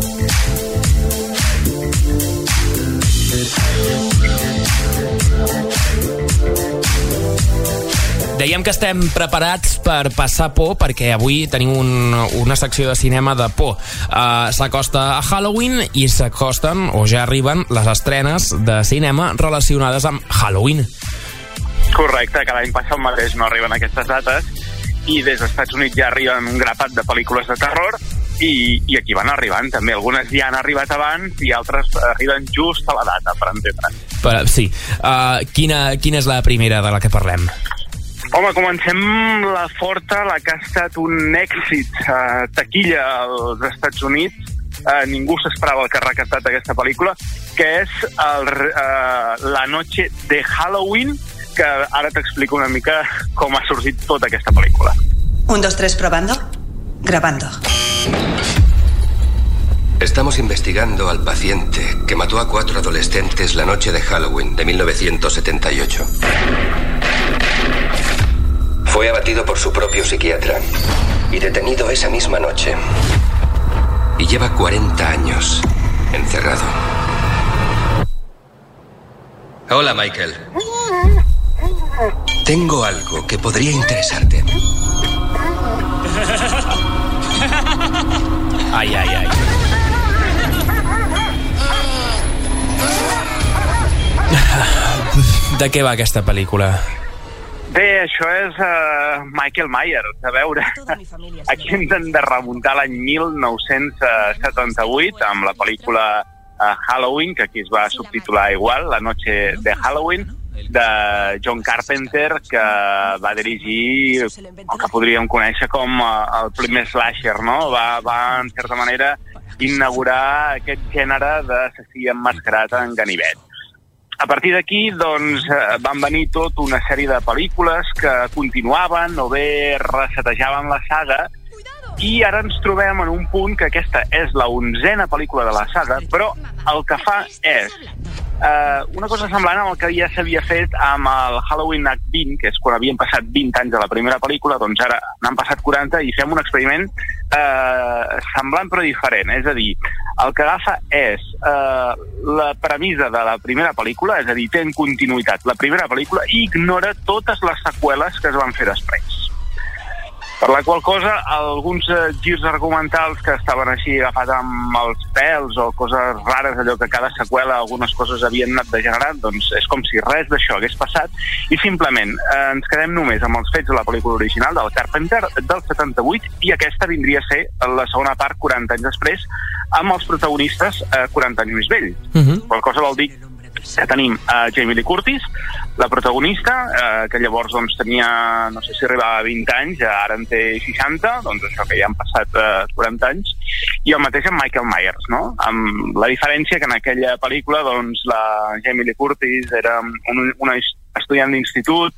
Dèiem que estem preparats per passar por perquè avui tenim una secció de cinema de por. S'acosta a Halloween i s'acosten, o ja arriben, les estrenes de cinema relacionades amb Halloween. Correcte, cada any passa el mateix, no arriben aquestes dates i des dels Estats Units ja arriben un grapat de pel·lícules de terror i aquí van arribant també. Algunes ja han arribat abans i altres arriben just a la data, per entendre. Sí. Quina és la primera de la que parlem? Home, comencem la forta, la que ha estat un èxit taquilla als Estats Units. Ningú s'esperava el que ha recaptat aquesta pel·lícula, que és La noche de Halloween, que ara t'explico una mica com ha sorgit tota aquesta pel·lícula. 1, 2, 3, probando. Grabando. Estamos investigando al paciente que mató a 4 adolescentes la noche de Halloween de 1978. Fue abatido por su propio psiquiatra y detenido esa misma noche. Y lleva 40 años encerrado. Hola, Michael. Tengo algo que podría interesarte. Ai. De què va aquesta pel·lícula? Bé, això és Michael Myers. A veure, aquí ens hem de remuntar l'any 1978 amb la pel·lícula Halloween, que aquí es va subtitular igual, La noche de Halloween, de John Carpenter, que va dirigir el que podríem conèixer com el primer slasher, no? Va en certa manera, inaugurar aquest gènere d'assassí emmascarat en ganivet. A partir d'aquí, doncs, van venir tot una sèrie de pel·lícules que continuaven o bé resetejaven la saga i ara ens trobem en un punt que aquesta és la 11a pel·lícula de la saga, però el que fa és una cosa semblant amb el que ja s'havia fet amb el Halloween Act 20, que és quan havien passat 20 anys de la primera pel·lícula, doncs ara n'han passat 40 i fem un experiment semblant però diferent. És a dir, el que agafa és la premissa de la primera pel·lícula, és a dir, té en continuïtat la primera pel·lícula i ignora totes les seqüeles que es van fer després. Per la qual cosa, alguns girs argumentals que estaven així agafats amb els pèls o coses rares, allò que cada seqüela algunes coses havien anat degenerant, doncs és com si res d'això hagués passat i simplement ens quedem només amb els fets de la pel·lícula original del Carpenter del 78 i aquesta vindria a ser la segona part 40 anys després amb els protagonistes 40 anys més vells. Qual cosa vol dir que tenim Jamie Lee Curtis, la protagonista, que llavors doncs, tenia, no sé si arribava a 20 anys, ara en té 60, doncs això que ja han passat 40 anys, i el mateix amb Michael Myers, no? Amb la diferència que en aquella pel·lícula doncs, la Jamie Lee Curtis era una estudiant d'institut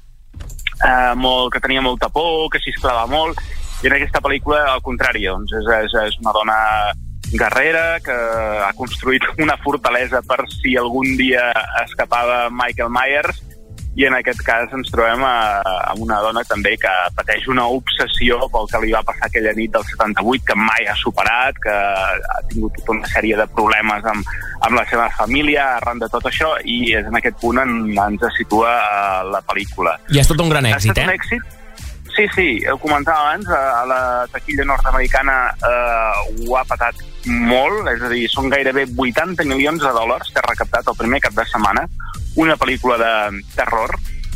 que tenia molta por, que s'esclava molt, i en aquesta pel·lícula, al contrari, doncs, és una dona guerrera que ha construït una fortalesa per si algun dia escapava Michael Myers i en aquest cas ens trobem amb una dona també que pateix una obsessió pel que li va passar aquella nit del 78 que mai ha superat, que ha tingut tota una sèrie de problemes amb la seva família arran de tot això i és en aquest punt ens situa la pel·lícula. I és tot un gran èxit, un èxit. Sí, ho comentava abans, a la taquilla nord-americana ho ha patat molt, és a dir, són gairebé 80 milions de dòlars que ha recaptat el primer cap de setmana una pel·lícula de terror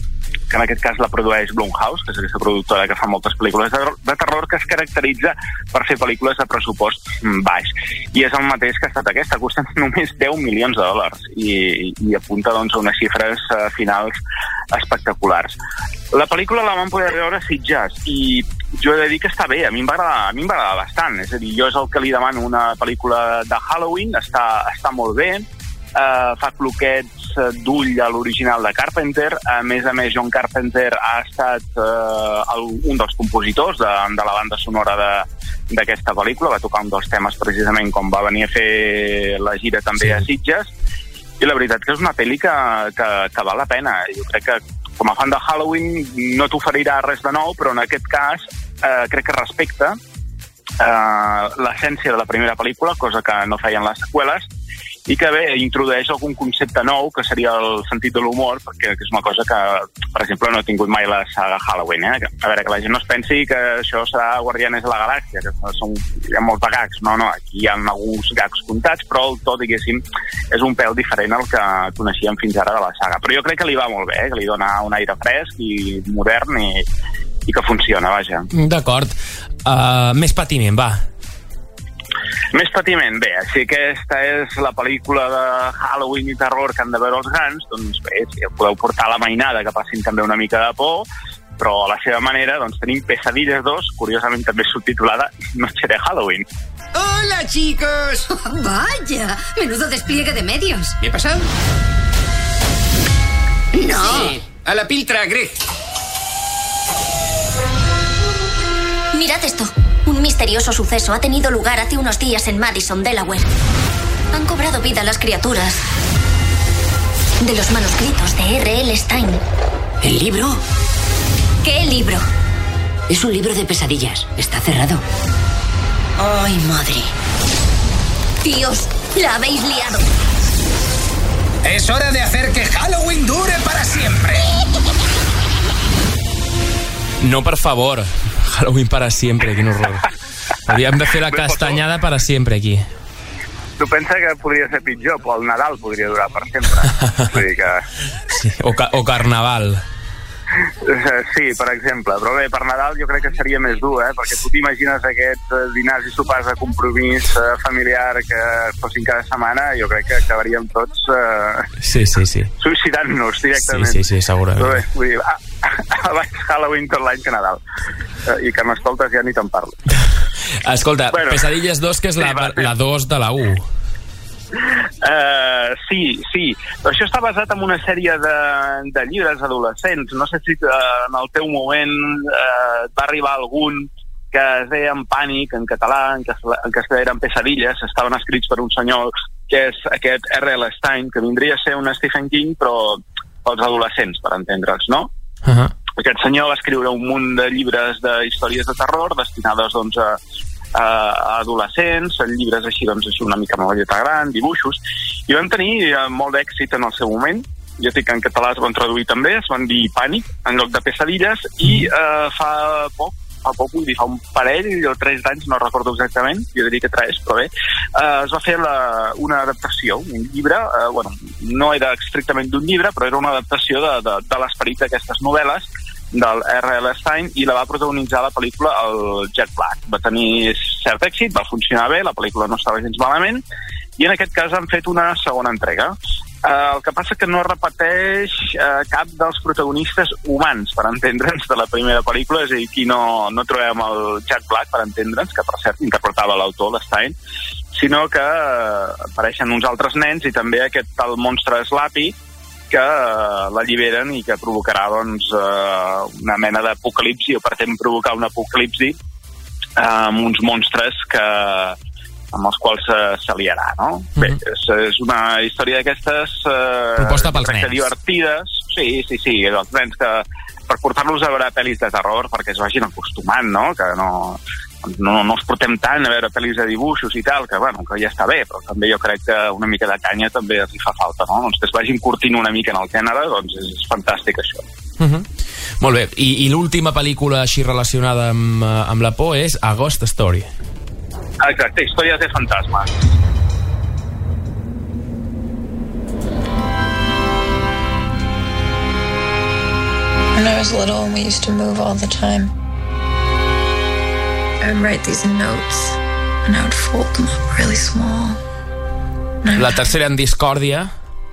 que en aquest cas la produeix Blumhouse, que és aquesta productora que fa moltes pel·lícules de terror, que es caracteritza per fer pel·lícules de pressupost baix. I és el mateix que ha estat aquesta, costen només $10 milions i apunta doncs, a unes xifres finals espectaculars. La pel·lícula la vam poder veure a Sitges i jo he de dir que està bé, a mi em va agradar bastant, és a dir, jo és el que li demano una pel·lícula de Halloween, està molt bé, fa cloquets d'ull a l'original de Carpenter, a més, John Carpenter ha estat un dels compositors de la banda sonora d'aquesta pel·lícula, va tocar un dels temes precisament quan va venir a fer la gira també a Sitges, i la veritat que és una pel·li que val la pena. Jo crec que com a fan de Halloween no t'oferirà res de nou, però en aquest cas crec que respecta l'essència de la primera pel·lícula, cosa que no feien les seqüeles, i que bé, introdueix algun concepte nou, que seria el sentit de l'humor, perquè és una cosa que, per exemple, no he tingut mai la saga Halloween. A veure, que la gent no es pensi que això serà Guardianes de la Galàxia, que hi ha molts de gags. No, aquí hi ha alguns gags comptats, però el to, diguéssim, és un pèl diferent al que coneixíem fins ara de la saga. Però jo crec que li va molt bé, que li dona un aire fresc i modern i que funciona, vaja. D'acord. Més patiment, va. Més patiment, bé, si aquesta és la pel·lícula de Halloween i terror que han de veure els grans, doncs bé, si podeu portar la mainada que passin també una mica de por, però a la seva manera doncs tenim Pesadillas 2, curiosament també subtitulada Noche de Halloween. ¡Hola, chicos! Vaya, menudo despliegue de medios. ¿Me he pasado? No. Sí, a la piltra, Greg. Mirad esto. Un misterioso suceso ha tenido lugar hace unos días en Madison, Delaware. Han cobrado vida las criaturas de los manuscritos de R.L. Stein. ¿El libro? ¿Qué libro? Es un libro de pesadillas. Está cerrado. ¡Ay, madre! Tíos, la habéis liado. Es hora de hacer que Halloween dure para siempre. No, per favor. Halloween para siempre, quin horror. Hauríem de fer la castanyada para siempre aquí. Tu pensa que podria ser pitjor, però el Nadal podria durar per sempre. Vull dir que... Sí, o Carnaval. Sí, per exemple. Però bé, per Nadal jo crec que seria més dur, perquè tu t'imagines aquests dinars i sopars de compromís familiar que fossin cada setmana, jo crec que acabaríem tots sí. suïcidant-nos directament. Sí, segurament. Però bé, vull dir, abans Halloween tot l'any que Nadal. I Carnestoltes ja ni te'n parlo. Escolta, bueno, Pesadillas 2, que és la 2 de la 1. Sí. Això està basat en una sèrie de llibres adolescents. No sé si en el teu moment va arribar algun que es deia en Pànic, en català, en castellà eren Pesadilles, estaven escrits per un senyor que és aquest R.L. Stein, que vindria a ser un Stephen King, però pels adolescents, per entendre'ls, no? Aquest senyor va escriure un munt de llibres d'històries de terror destinades doncs, a adolescents, llibres així, doncs, així una mica novelleta gran, dibuixos, i van tenir molt d'èxit en el seu moment. Jo dic que en català es van traduir també, es van dir Pànic en lloc de Pesadilles, i fa poc, vull dir, fa un parell o 3 d'anys, no recordo exactament, jo diria que 3, però bé, es va fer una adaptació, un llibre, no era estrictament d'un llibre, però era una adaptació de l'esperit d'aquestes novel·les del R.L. Stein, i la va protagonitzar la pel·lícula el Jack Black. Va tenir cert èxit, va funcionar bé, la pel·lícula no estava gens malament, i en aquest cas han fet una segona entrega. El que passa que no repeteix cap dels protagonistes humans, per entendre'ns, de la primera pel·lícula, és a dir, aquí no trobem el Jack Black, per entendre'ns, que per cert interpretava l'autor, l'Stein, sinó que apareixen uns altres nens i també aquest tal monstre Slappy, que l'alliberen i que provocarà doncs, una mena d'apocalipsi, o pretén provocar un apocalipsi amb uns monstres amb els quals s'aliarà, no? Bé, és una història d'aquestes proposta pels nens. Divertides. Sí, els nens que per portar-los a veure pel·lis de terror perquè es vagin acostumant, no? Que no els portem tant a veure pel·lis de dibuixos i tal, que ja està bé, però també jo crec que una mica de canya també els hi fa falta, no? Doncs que es vagin curtint una mica en el gènere, doncs és fantàstic això. Molt bé, i l'última pel·lícula així relacionada amb la por és A Ghost Story. Exacte, històries de fantasmes. When I was little, we used to move all the time. I would write these notes, and I would fold them up really small. La tercera en discòrdia.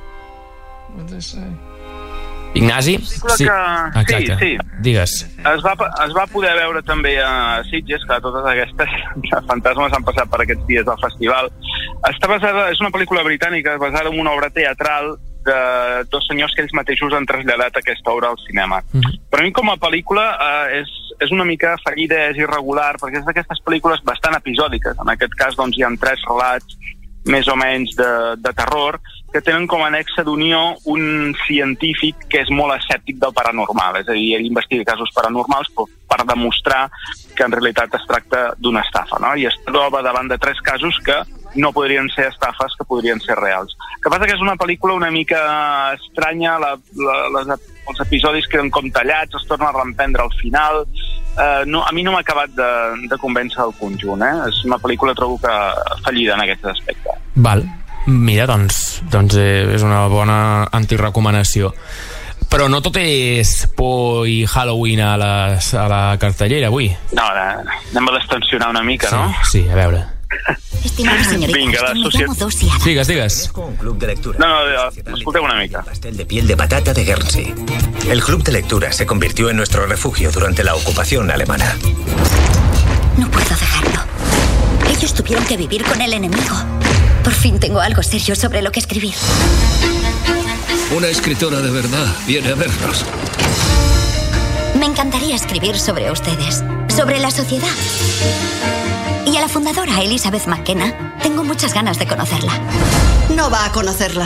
Ignasi? Sí. Exacte. Sí. Digues. Es va poder veure també a Sitges, que totes aquestes fantasmes han passat per aquests dies del festival. És una pel·lícula britànica basada en una obra teatral de dos senyors que ells mateixos han traslladat aquesta obra al cinema. Per mi, com a pel·lícula, és una mica fallida, és irregular, perquè és d'aquestes pel·lícules bastant episòdiques. En aquest cas, doncs, hi ha 3 relats més o menys de terror, que tenen com a nexe d'unió un científic que és molt escèptic del paranormal, és a dir, ell investiga casos paranormals per demostrar que en realitat es tracta d'una estafa, no? I es troba davant de 3 casos que no podrien ser estafes, que podrien ser reals. El que passa que és una pel·lícula una mica estranya, els episodis queden com tallats, es torna a reemprendre al final. A mi no m'ha acabat de convèncer el conjunt, És una pel·lícula, trobo que fallida en aquest aspecte. Val. Mira, doncs és una bona antirecomanació. Però no tot és por i Halloween a la cartellera avui. No, anem a destensionar una mica, no? Sí, a veure. Estimada señorita, Vinga, me llamo Dosia. Digues. Un club de lectura. No, escolteu una mica. Pastel de piel de patata de Guernsey. El club de lectura se convirtió en nuestro refugio durante la ocupación alemana. No puedo dejarlo. Ellos tuvieron que vivir con el enemigo. Por fin tengo algo serio sobre lo que escribir. Una escritora de verdad viene a vernos. Me encantaría escribir sobre ustedes, sobre la sociedad. Y a la fundadora, Elizabeth McKenna, tengo muchas ganas de conocerla. No va a conocerla.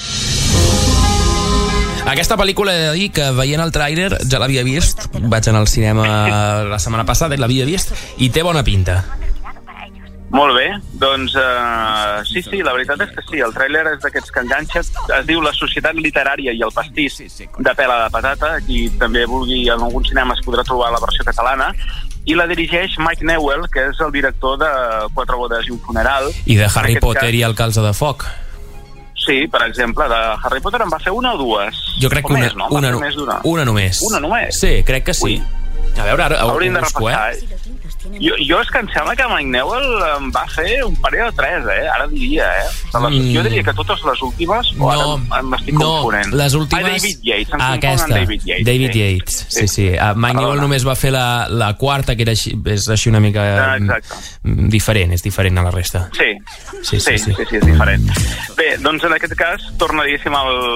Aquesta pel·lícula he de dir que veient el tràiler ja l'havia vist, vaig anar al cinema la setmana passada i l'havia vist i té bona pinta. Molt bé, doncs sí, la veritat és que sí, el tràiler és d'aquests que enganxa, es diu La Societat Literària i el Pastís de Pela de Patata, aquí també vulgui en algun cinema es podrà trobar la versió catalana, i la dirigeix Mike Newell, que és el director de 4 bodes i un funeral. I de Harry Potter i el Calze de Foc. Sí, per exemple, de Harry Potter en va fer 1 o 2? Jo crec que una només. Una només? Sí, crec que sí. A veure, ara hauríem de repassar, Jo és que em sembla que Mike Newell em va fer un parell o 3, ara diria, Jo diria que totes les últimes, o ara m'estic confonent. Les últimes... David Yates, aquesta, David Yates. Sí. Mike Newell només va fer la quarta, que és així una mica diferent, és diferent a la resta. Sí, és diferent. Bé, doncs en aquest cas, torna, diguéssim,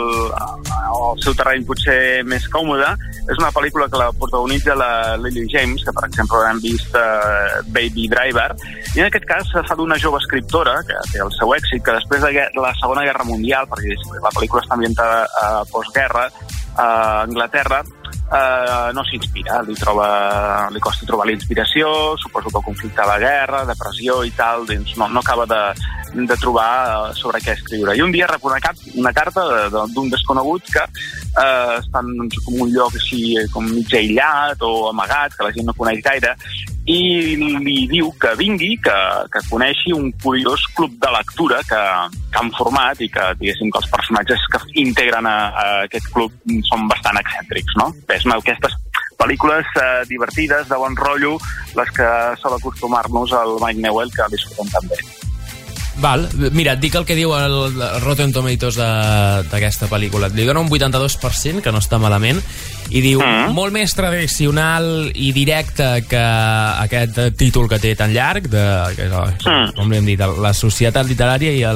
al seu terreny potser més còmode. És una pel·lícula que la protagonitza la Lily James, que per exemple hem vist Baby Driver, i en aquest cas fa d'una jove escriptora que té el seu èxit, que després de la Segona Guerra Mundial, perquè la pel·lícula està ambientada a postguerra a Anglaterra, no s'inspira, li costa trobar la inspiració, suposo que el conflicte de la guerra, depressió i tal, doncs no acaba de trobar sobre què escriure. I un dia rep una carta d'un desconegut que està en un lloc així com mig aïllat o amagat, que la gent no coneix gaire, i li diu que vingui, que coneixi un curiós club de lectura que han format i que, diguéssim, que els personatges que integren a aquest club són bastant excèntrics, no? És una d'aquestes pel·lícules divertides, de bon rotllo, les que sol acostumar-nos al Mike Newell, que disfrutem també. Val, mira, et dic el que diu el Rotten Tomatoes d'aquesta pel·lícula. Li dona un 82%, que no està malament, i diu, molt més tradicional i directe que aquest títol que té tan llarg, com li hem dit, la Societat Literària i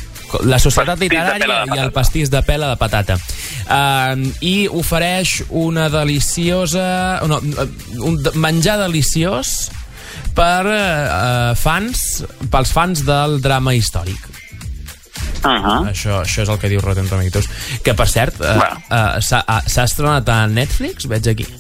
el Pastís de Pela de Patata. I ofereix una deliciosa... un menjar deliciós pels fans del drama històric. Això és el que diu Rotten Tomatoes, que per cert s'ha estrenat a Netflix, veig aquí.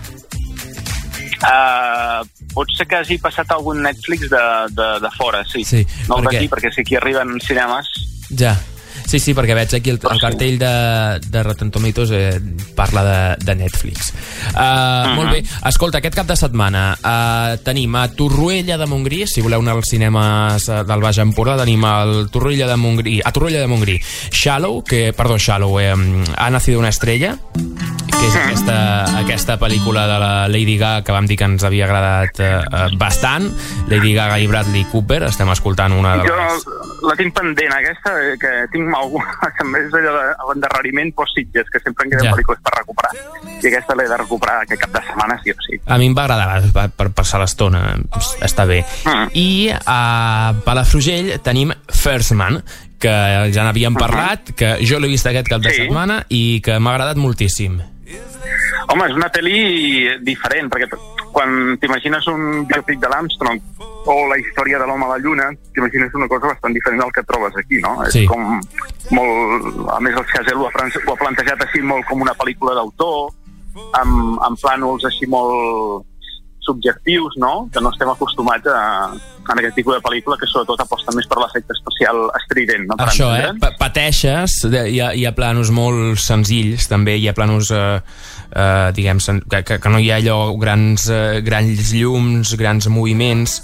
Pot ser que hagi passat algun Netflix de fora, sí. No el d'aquí, perquè si aquí arriben cinemes... Ja. Sí, perquè veig aquí el cartell de Rotten Tomatoes parla de Netflix. Molt bé. Escolta, aquest cap de setmana tenim a Torroella de Montgrí, si voleu anar als cinemes del Baix Empordà, tenim a Torroella de Montgrí Shallow, Ha nacido una estrella, que és aquesta pel·lícula de la Lady Gaga que vam dir que ens havia agradat bastant. Lady Gaga i Bradley Cooper. Estem escoltant una de les... Jo la tinc pendent, aquesta, que tinc també és allò de l'endarreriment post-Sitges, que sempre em queden pel·lícules per recuperar. I aquesta l'he de recuperar aquest cap de setmana, sí o sí. A mi em va agradar per passar l'estona, està bé. I a Palafrugell tenim First Man, que ja n'havíem parlat, que jo l'he vist aquest cap de setmana i que m'ha agradat moltíssim. Home, és una pel·li diferent, perquè quan t'imagines un biòpic de l'Armstrong o la història de l'home a la Lluna, t'imagines una cosa bastant diferent del que trobes aquí, no? Sí. És com molt... A més, el Chazelle ho ha plantejat així molt com una pel·lícula d'autor, amb plànols així molt subjectius, no? Que no estem acostumats en aquest tipus de pel·lícula, que sobretot aposta més per l'efecte especial estrident, no? Això, pateixes, hi ha plànols molt senzills, també hi ha plànols diguem, que no hi ha allò grans llums, grans moviments.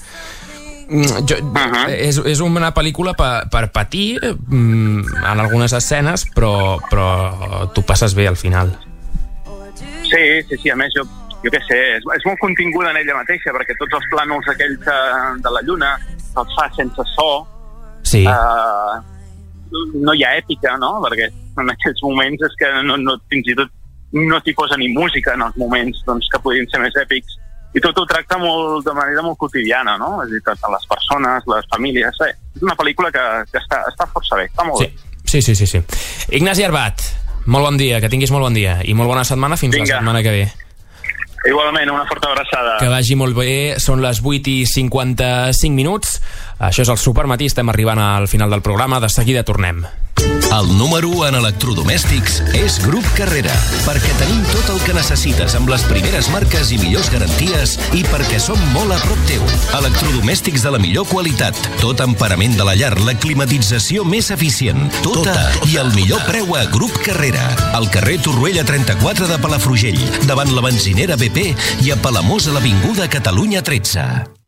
És una pel·lícula per patir en algunes escenes, però tu passes bé al final. Sí, a més jo què sé, és molt continguda en ella mateixa, perquè tots els plànols aquells de la Lluna els fa sense so. Sí. No hi ha èpica, no? Perquè en aquests moments és que fins i tot no t'hi posa ni música en els moments que podrien ser més èpics. I tot ho tracta de manera molt quotidiana, no? És a dir, les persones, les famílies... És una pel·lícula que està força bé, està molt bé. Sí. Ignasi Arbat, molt bon dia, que tinguis molt bon dia i molt bona setmana fins la setmana que ve. Igualment, una forta abraçada. Que vagi molt bé, són les 8:55. Això és el Supermatí, estem arribant al final del programa, de seguida tornem. El número 1 en electrodomèstics és Grup Carrera, perquè tenim tot el que necessites amb les primeres marques i millors garanties i perquè som molt a prop teu. Electrodomèstics de la millor qualitat, tot amb parament de la llar, la climatització més eficient, tota i el millor preu a Grup Carrera. Al carrer Torroella 34 de Palafrugell, davant la benzinera BP i a Palamós a l'Avinguda Catalunya 13.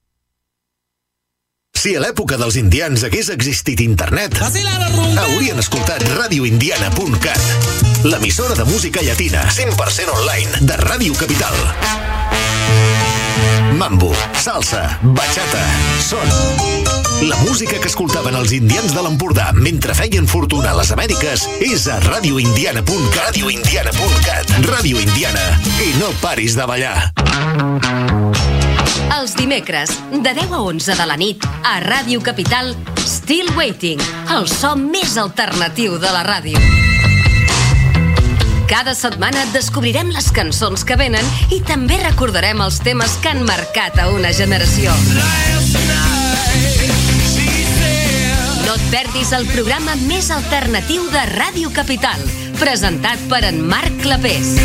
Si a l'època dels indians hagués existit internet, haurien escoltat radioindiana.cat, l'emissora de música llatina 100% online de Ràdio Capital. Mambo, salsa, bachata, son. La música que escoltaven els indians de l'Empordà mentre feien fortuna a les Amèriques és a radioindiana.cat. Ràdio Indiana, i no paris de ballar. Els dimecres, de 10 a 11 de la nit, a Ràdio Capital, Still Waiting, el so més alternatiu de la ràdio. Cada setmana descobrirem les cançons que venen i també recordarem els temes que han marcat a una generació. No et perdis el programa més alternatiu de Ràdio Capital, presentat per en Marc Clapés.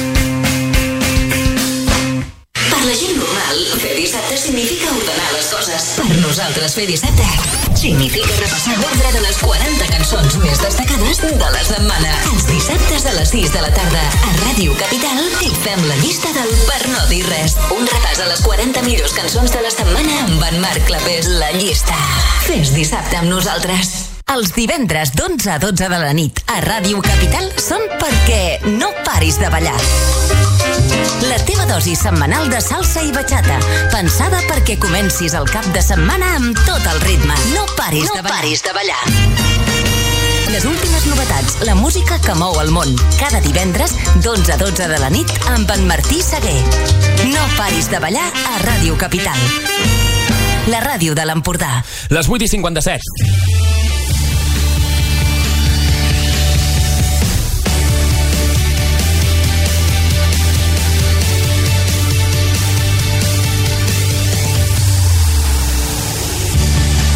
Per la gent normal, fer dissabte significa ordenar les coses. Per nosaltres, fer dissabte significa repassar l'ordre de les 40 cançons més destacades de la setmana. Els dissabtes a les 6 de la tarda a Ràdio Capital i fem la llista del Per no dir res. Un repàs a les 40 millors cançons de la setmana amb en Marc Clapés, la llista. Fes dissabte amb nosaltres. Els divendres d'11 a 12 de la nit a Ràdio Capital són perquè no paris de ballar. La teva dosi setmanal de salsa i bachata, pensada perquè comencis el cap de setmana amb tot el ritme. No paris de ballar. Les últimes novetats, la música que mou el món. Cada divendres, d'11 a 12 de la nit, amb en Martí Seguer. No paris de ballar a Ràdio Capital, la ràdio de l'Empordà. Les 8:57.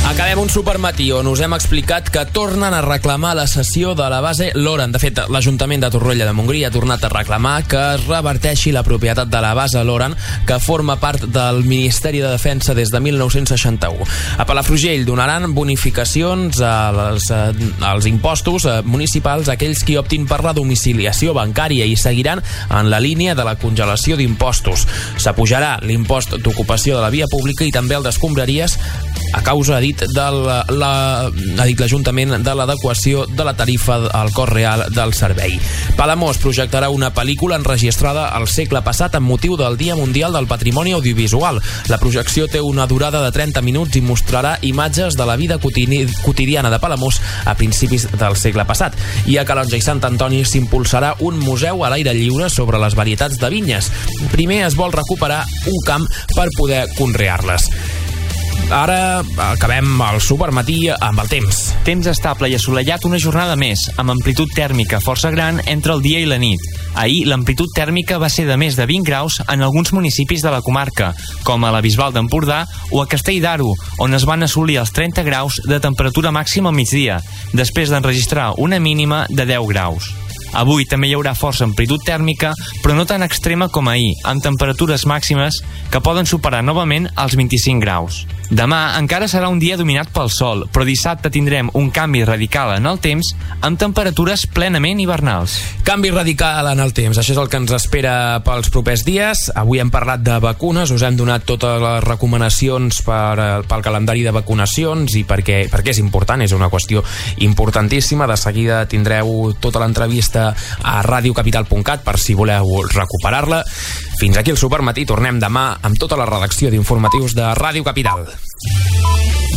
Acabem un supermatí on us hem explicat que tornen a reclamar la cessió de la base Loran. De fet, l'Ajuntament de Torroella de Montgrí ha tornat a reclamar que es reverteixi la propietat de la base Loran, que forma part del Ministeri de Defensa des de 1961. A Palafrugell donaran bonificacions als impostos municipals a aquells qui optin per la domiciliació bancària i seguiran en la línia de la congelació d'impostos. S'apujarà l'impost d'ocupació de la via pública i també el d'escombraries a causa, ha dit l'Ajuntament, de l'adequació de la tarifa al cost real del servei. Palamós projectarà una pel·lícula enregistrada al segle passat amb motiu del Dia Mundial del Patrimoni Audiovisual. La projecció té una durada de 30 minuts i mostrarà imatges de la vida quotidiana de Palamós a principis del segle passat. I a Calonge i Sant Antoni s'impulsarà un museu a l'aire lliure sobre les varietats de vinyes. Primer es vol recuperar un camp per poder conrear-les. Ara acabem el supermatí amb el temps. Temps estable i assolellat una jornada més, amb amplitud tèrmica força gran entre el dia i la nit. Ahir l'amplitud tèrmica va ser de més de 20 graus en alguns municipis de la comarca, com a la Bisbal d'Empordà o a Castell d'Aro, on es van assolir els 30 graus de temperatura màxima al migdia, després d'enregistrar una mínima de 10 graus. Avui també hi haurà força amplitud tèrmica, però no tan extrema com ahir, amb temperatures màximes que poden superar novament els 25 graus. Demà encara serà un dia dominat pel sol, però dissabte tindrem un canvi radical en el temps amb temperatures plenament hivernals. Canvi radical en el temps, això és el que ens espera pels propers dies. Avui hem parlat de vacunes, us hem donat totes les recomanacions pel calendari de vacunacions i perquè és important, és una qüestió importantíssima. De seguida tindreu tota l'entrevista a radiocapital.cat per si voleu recuperar-la. Fins aquí el supermatí, tornem demà amb tota la redacció d'informatius de Ràdio Capital.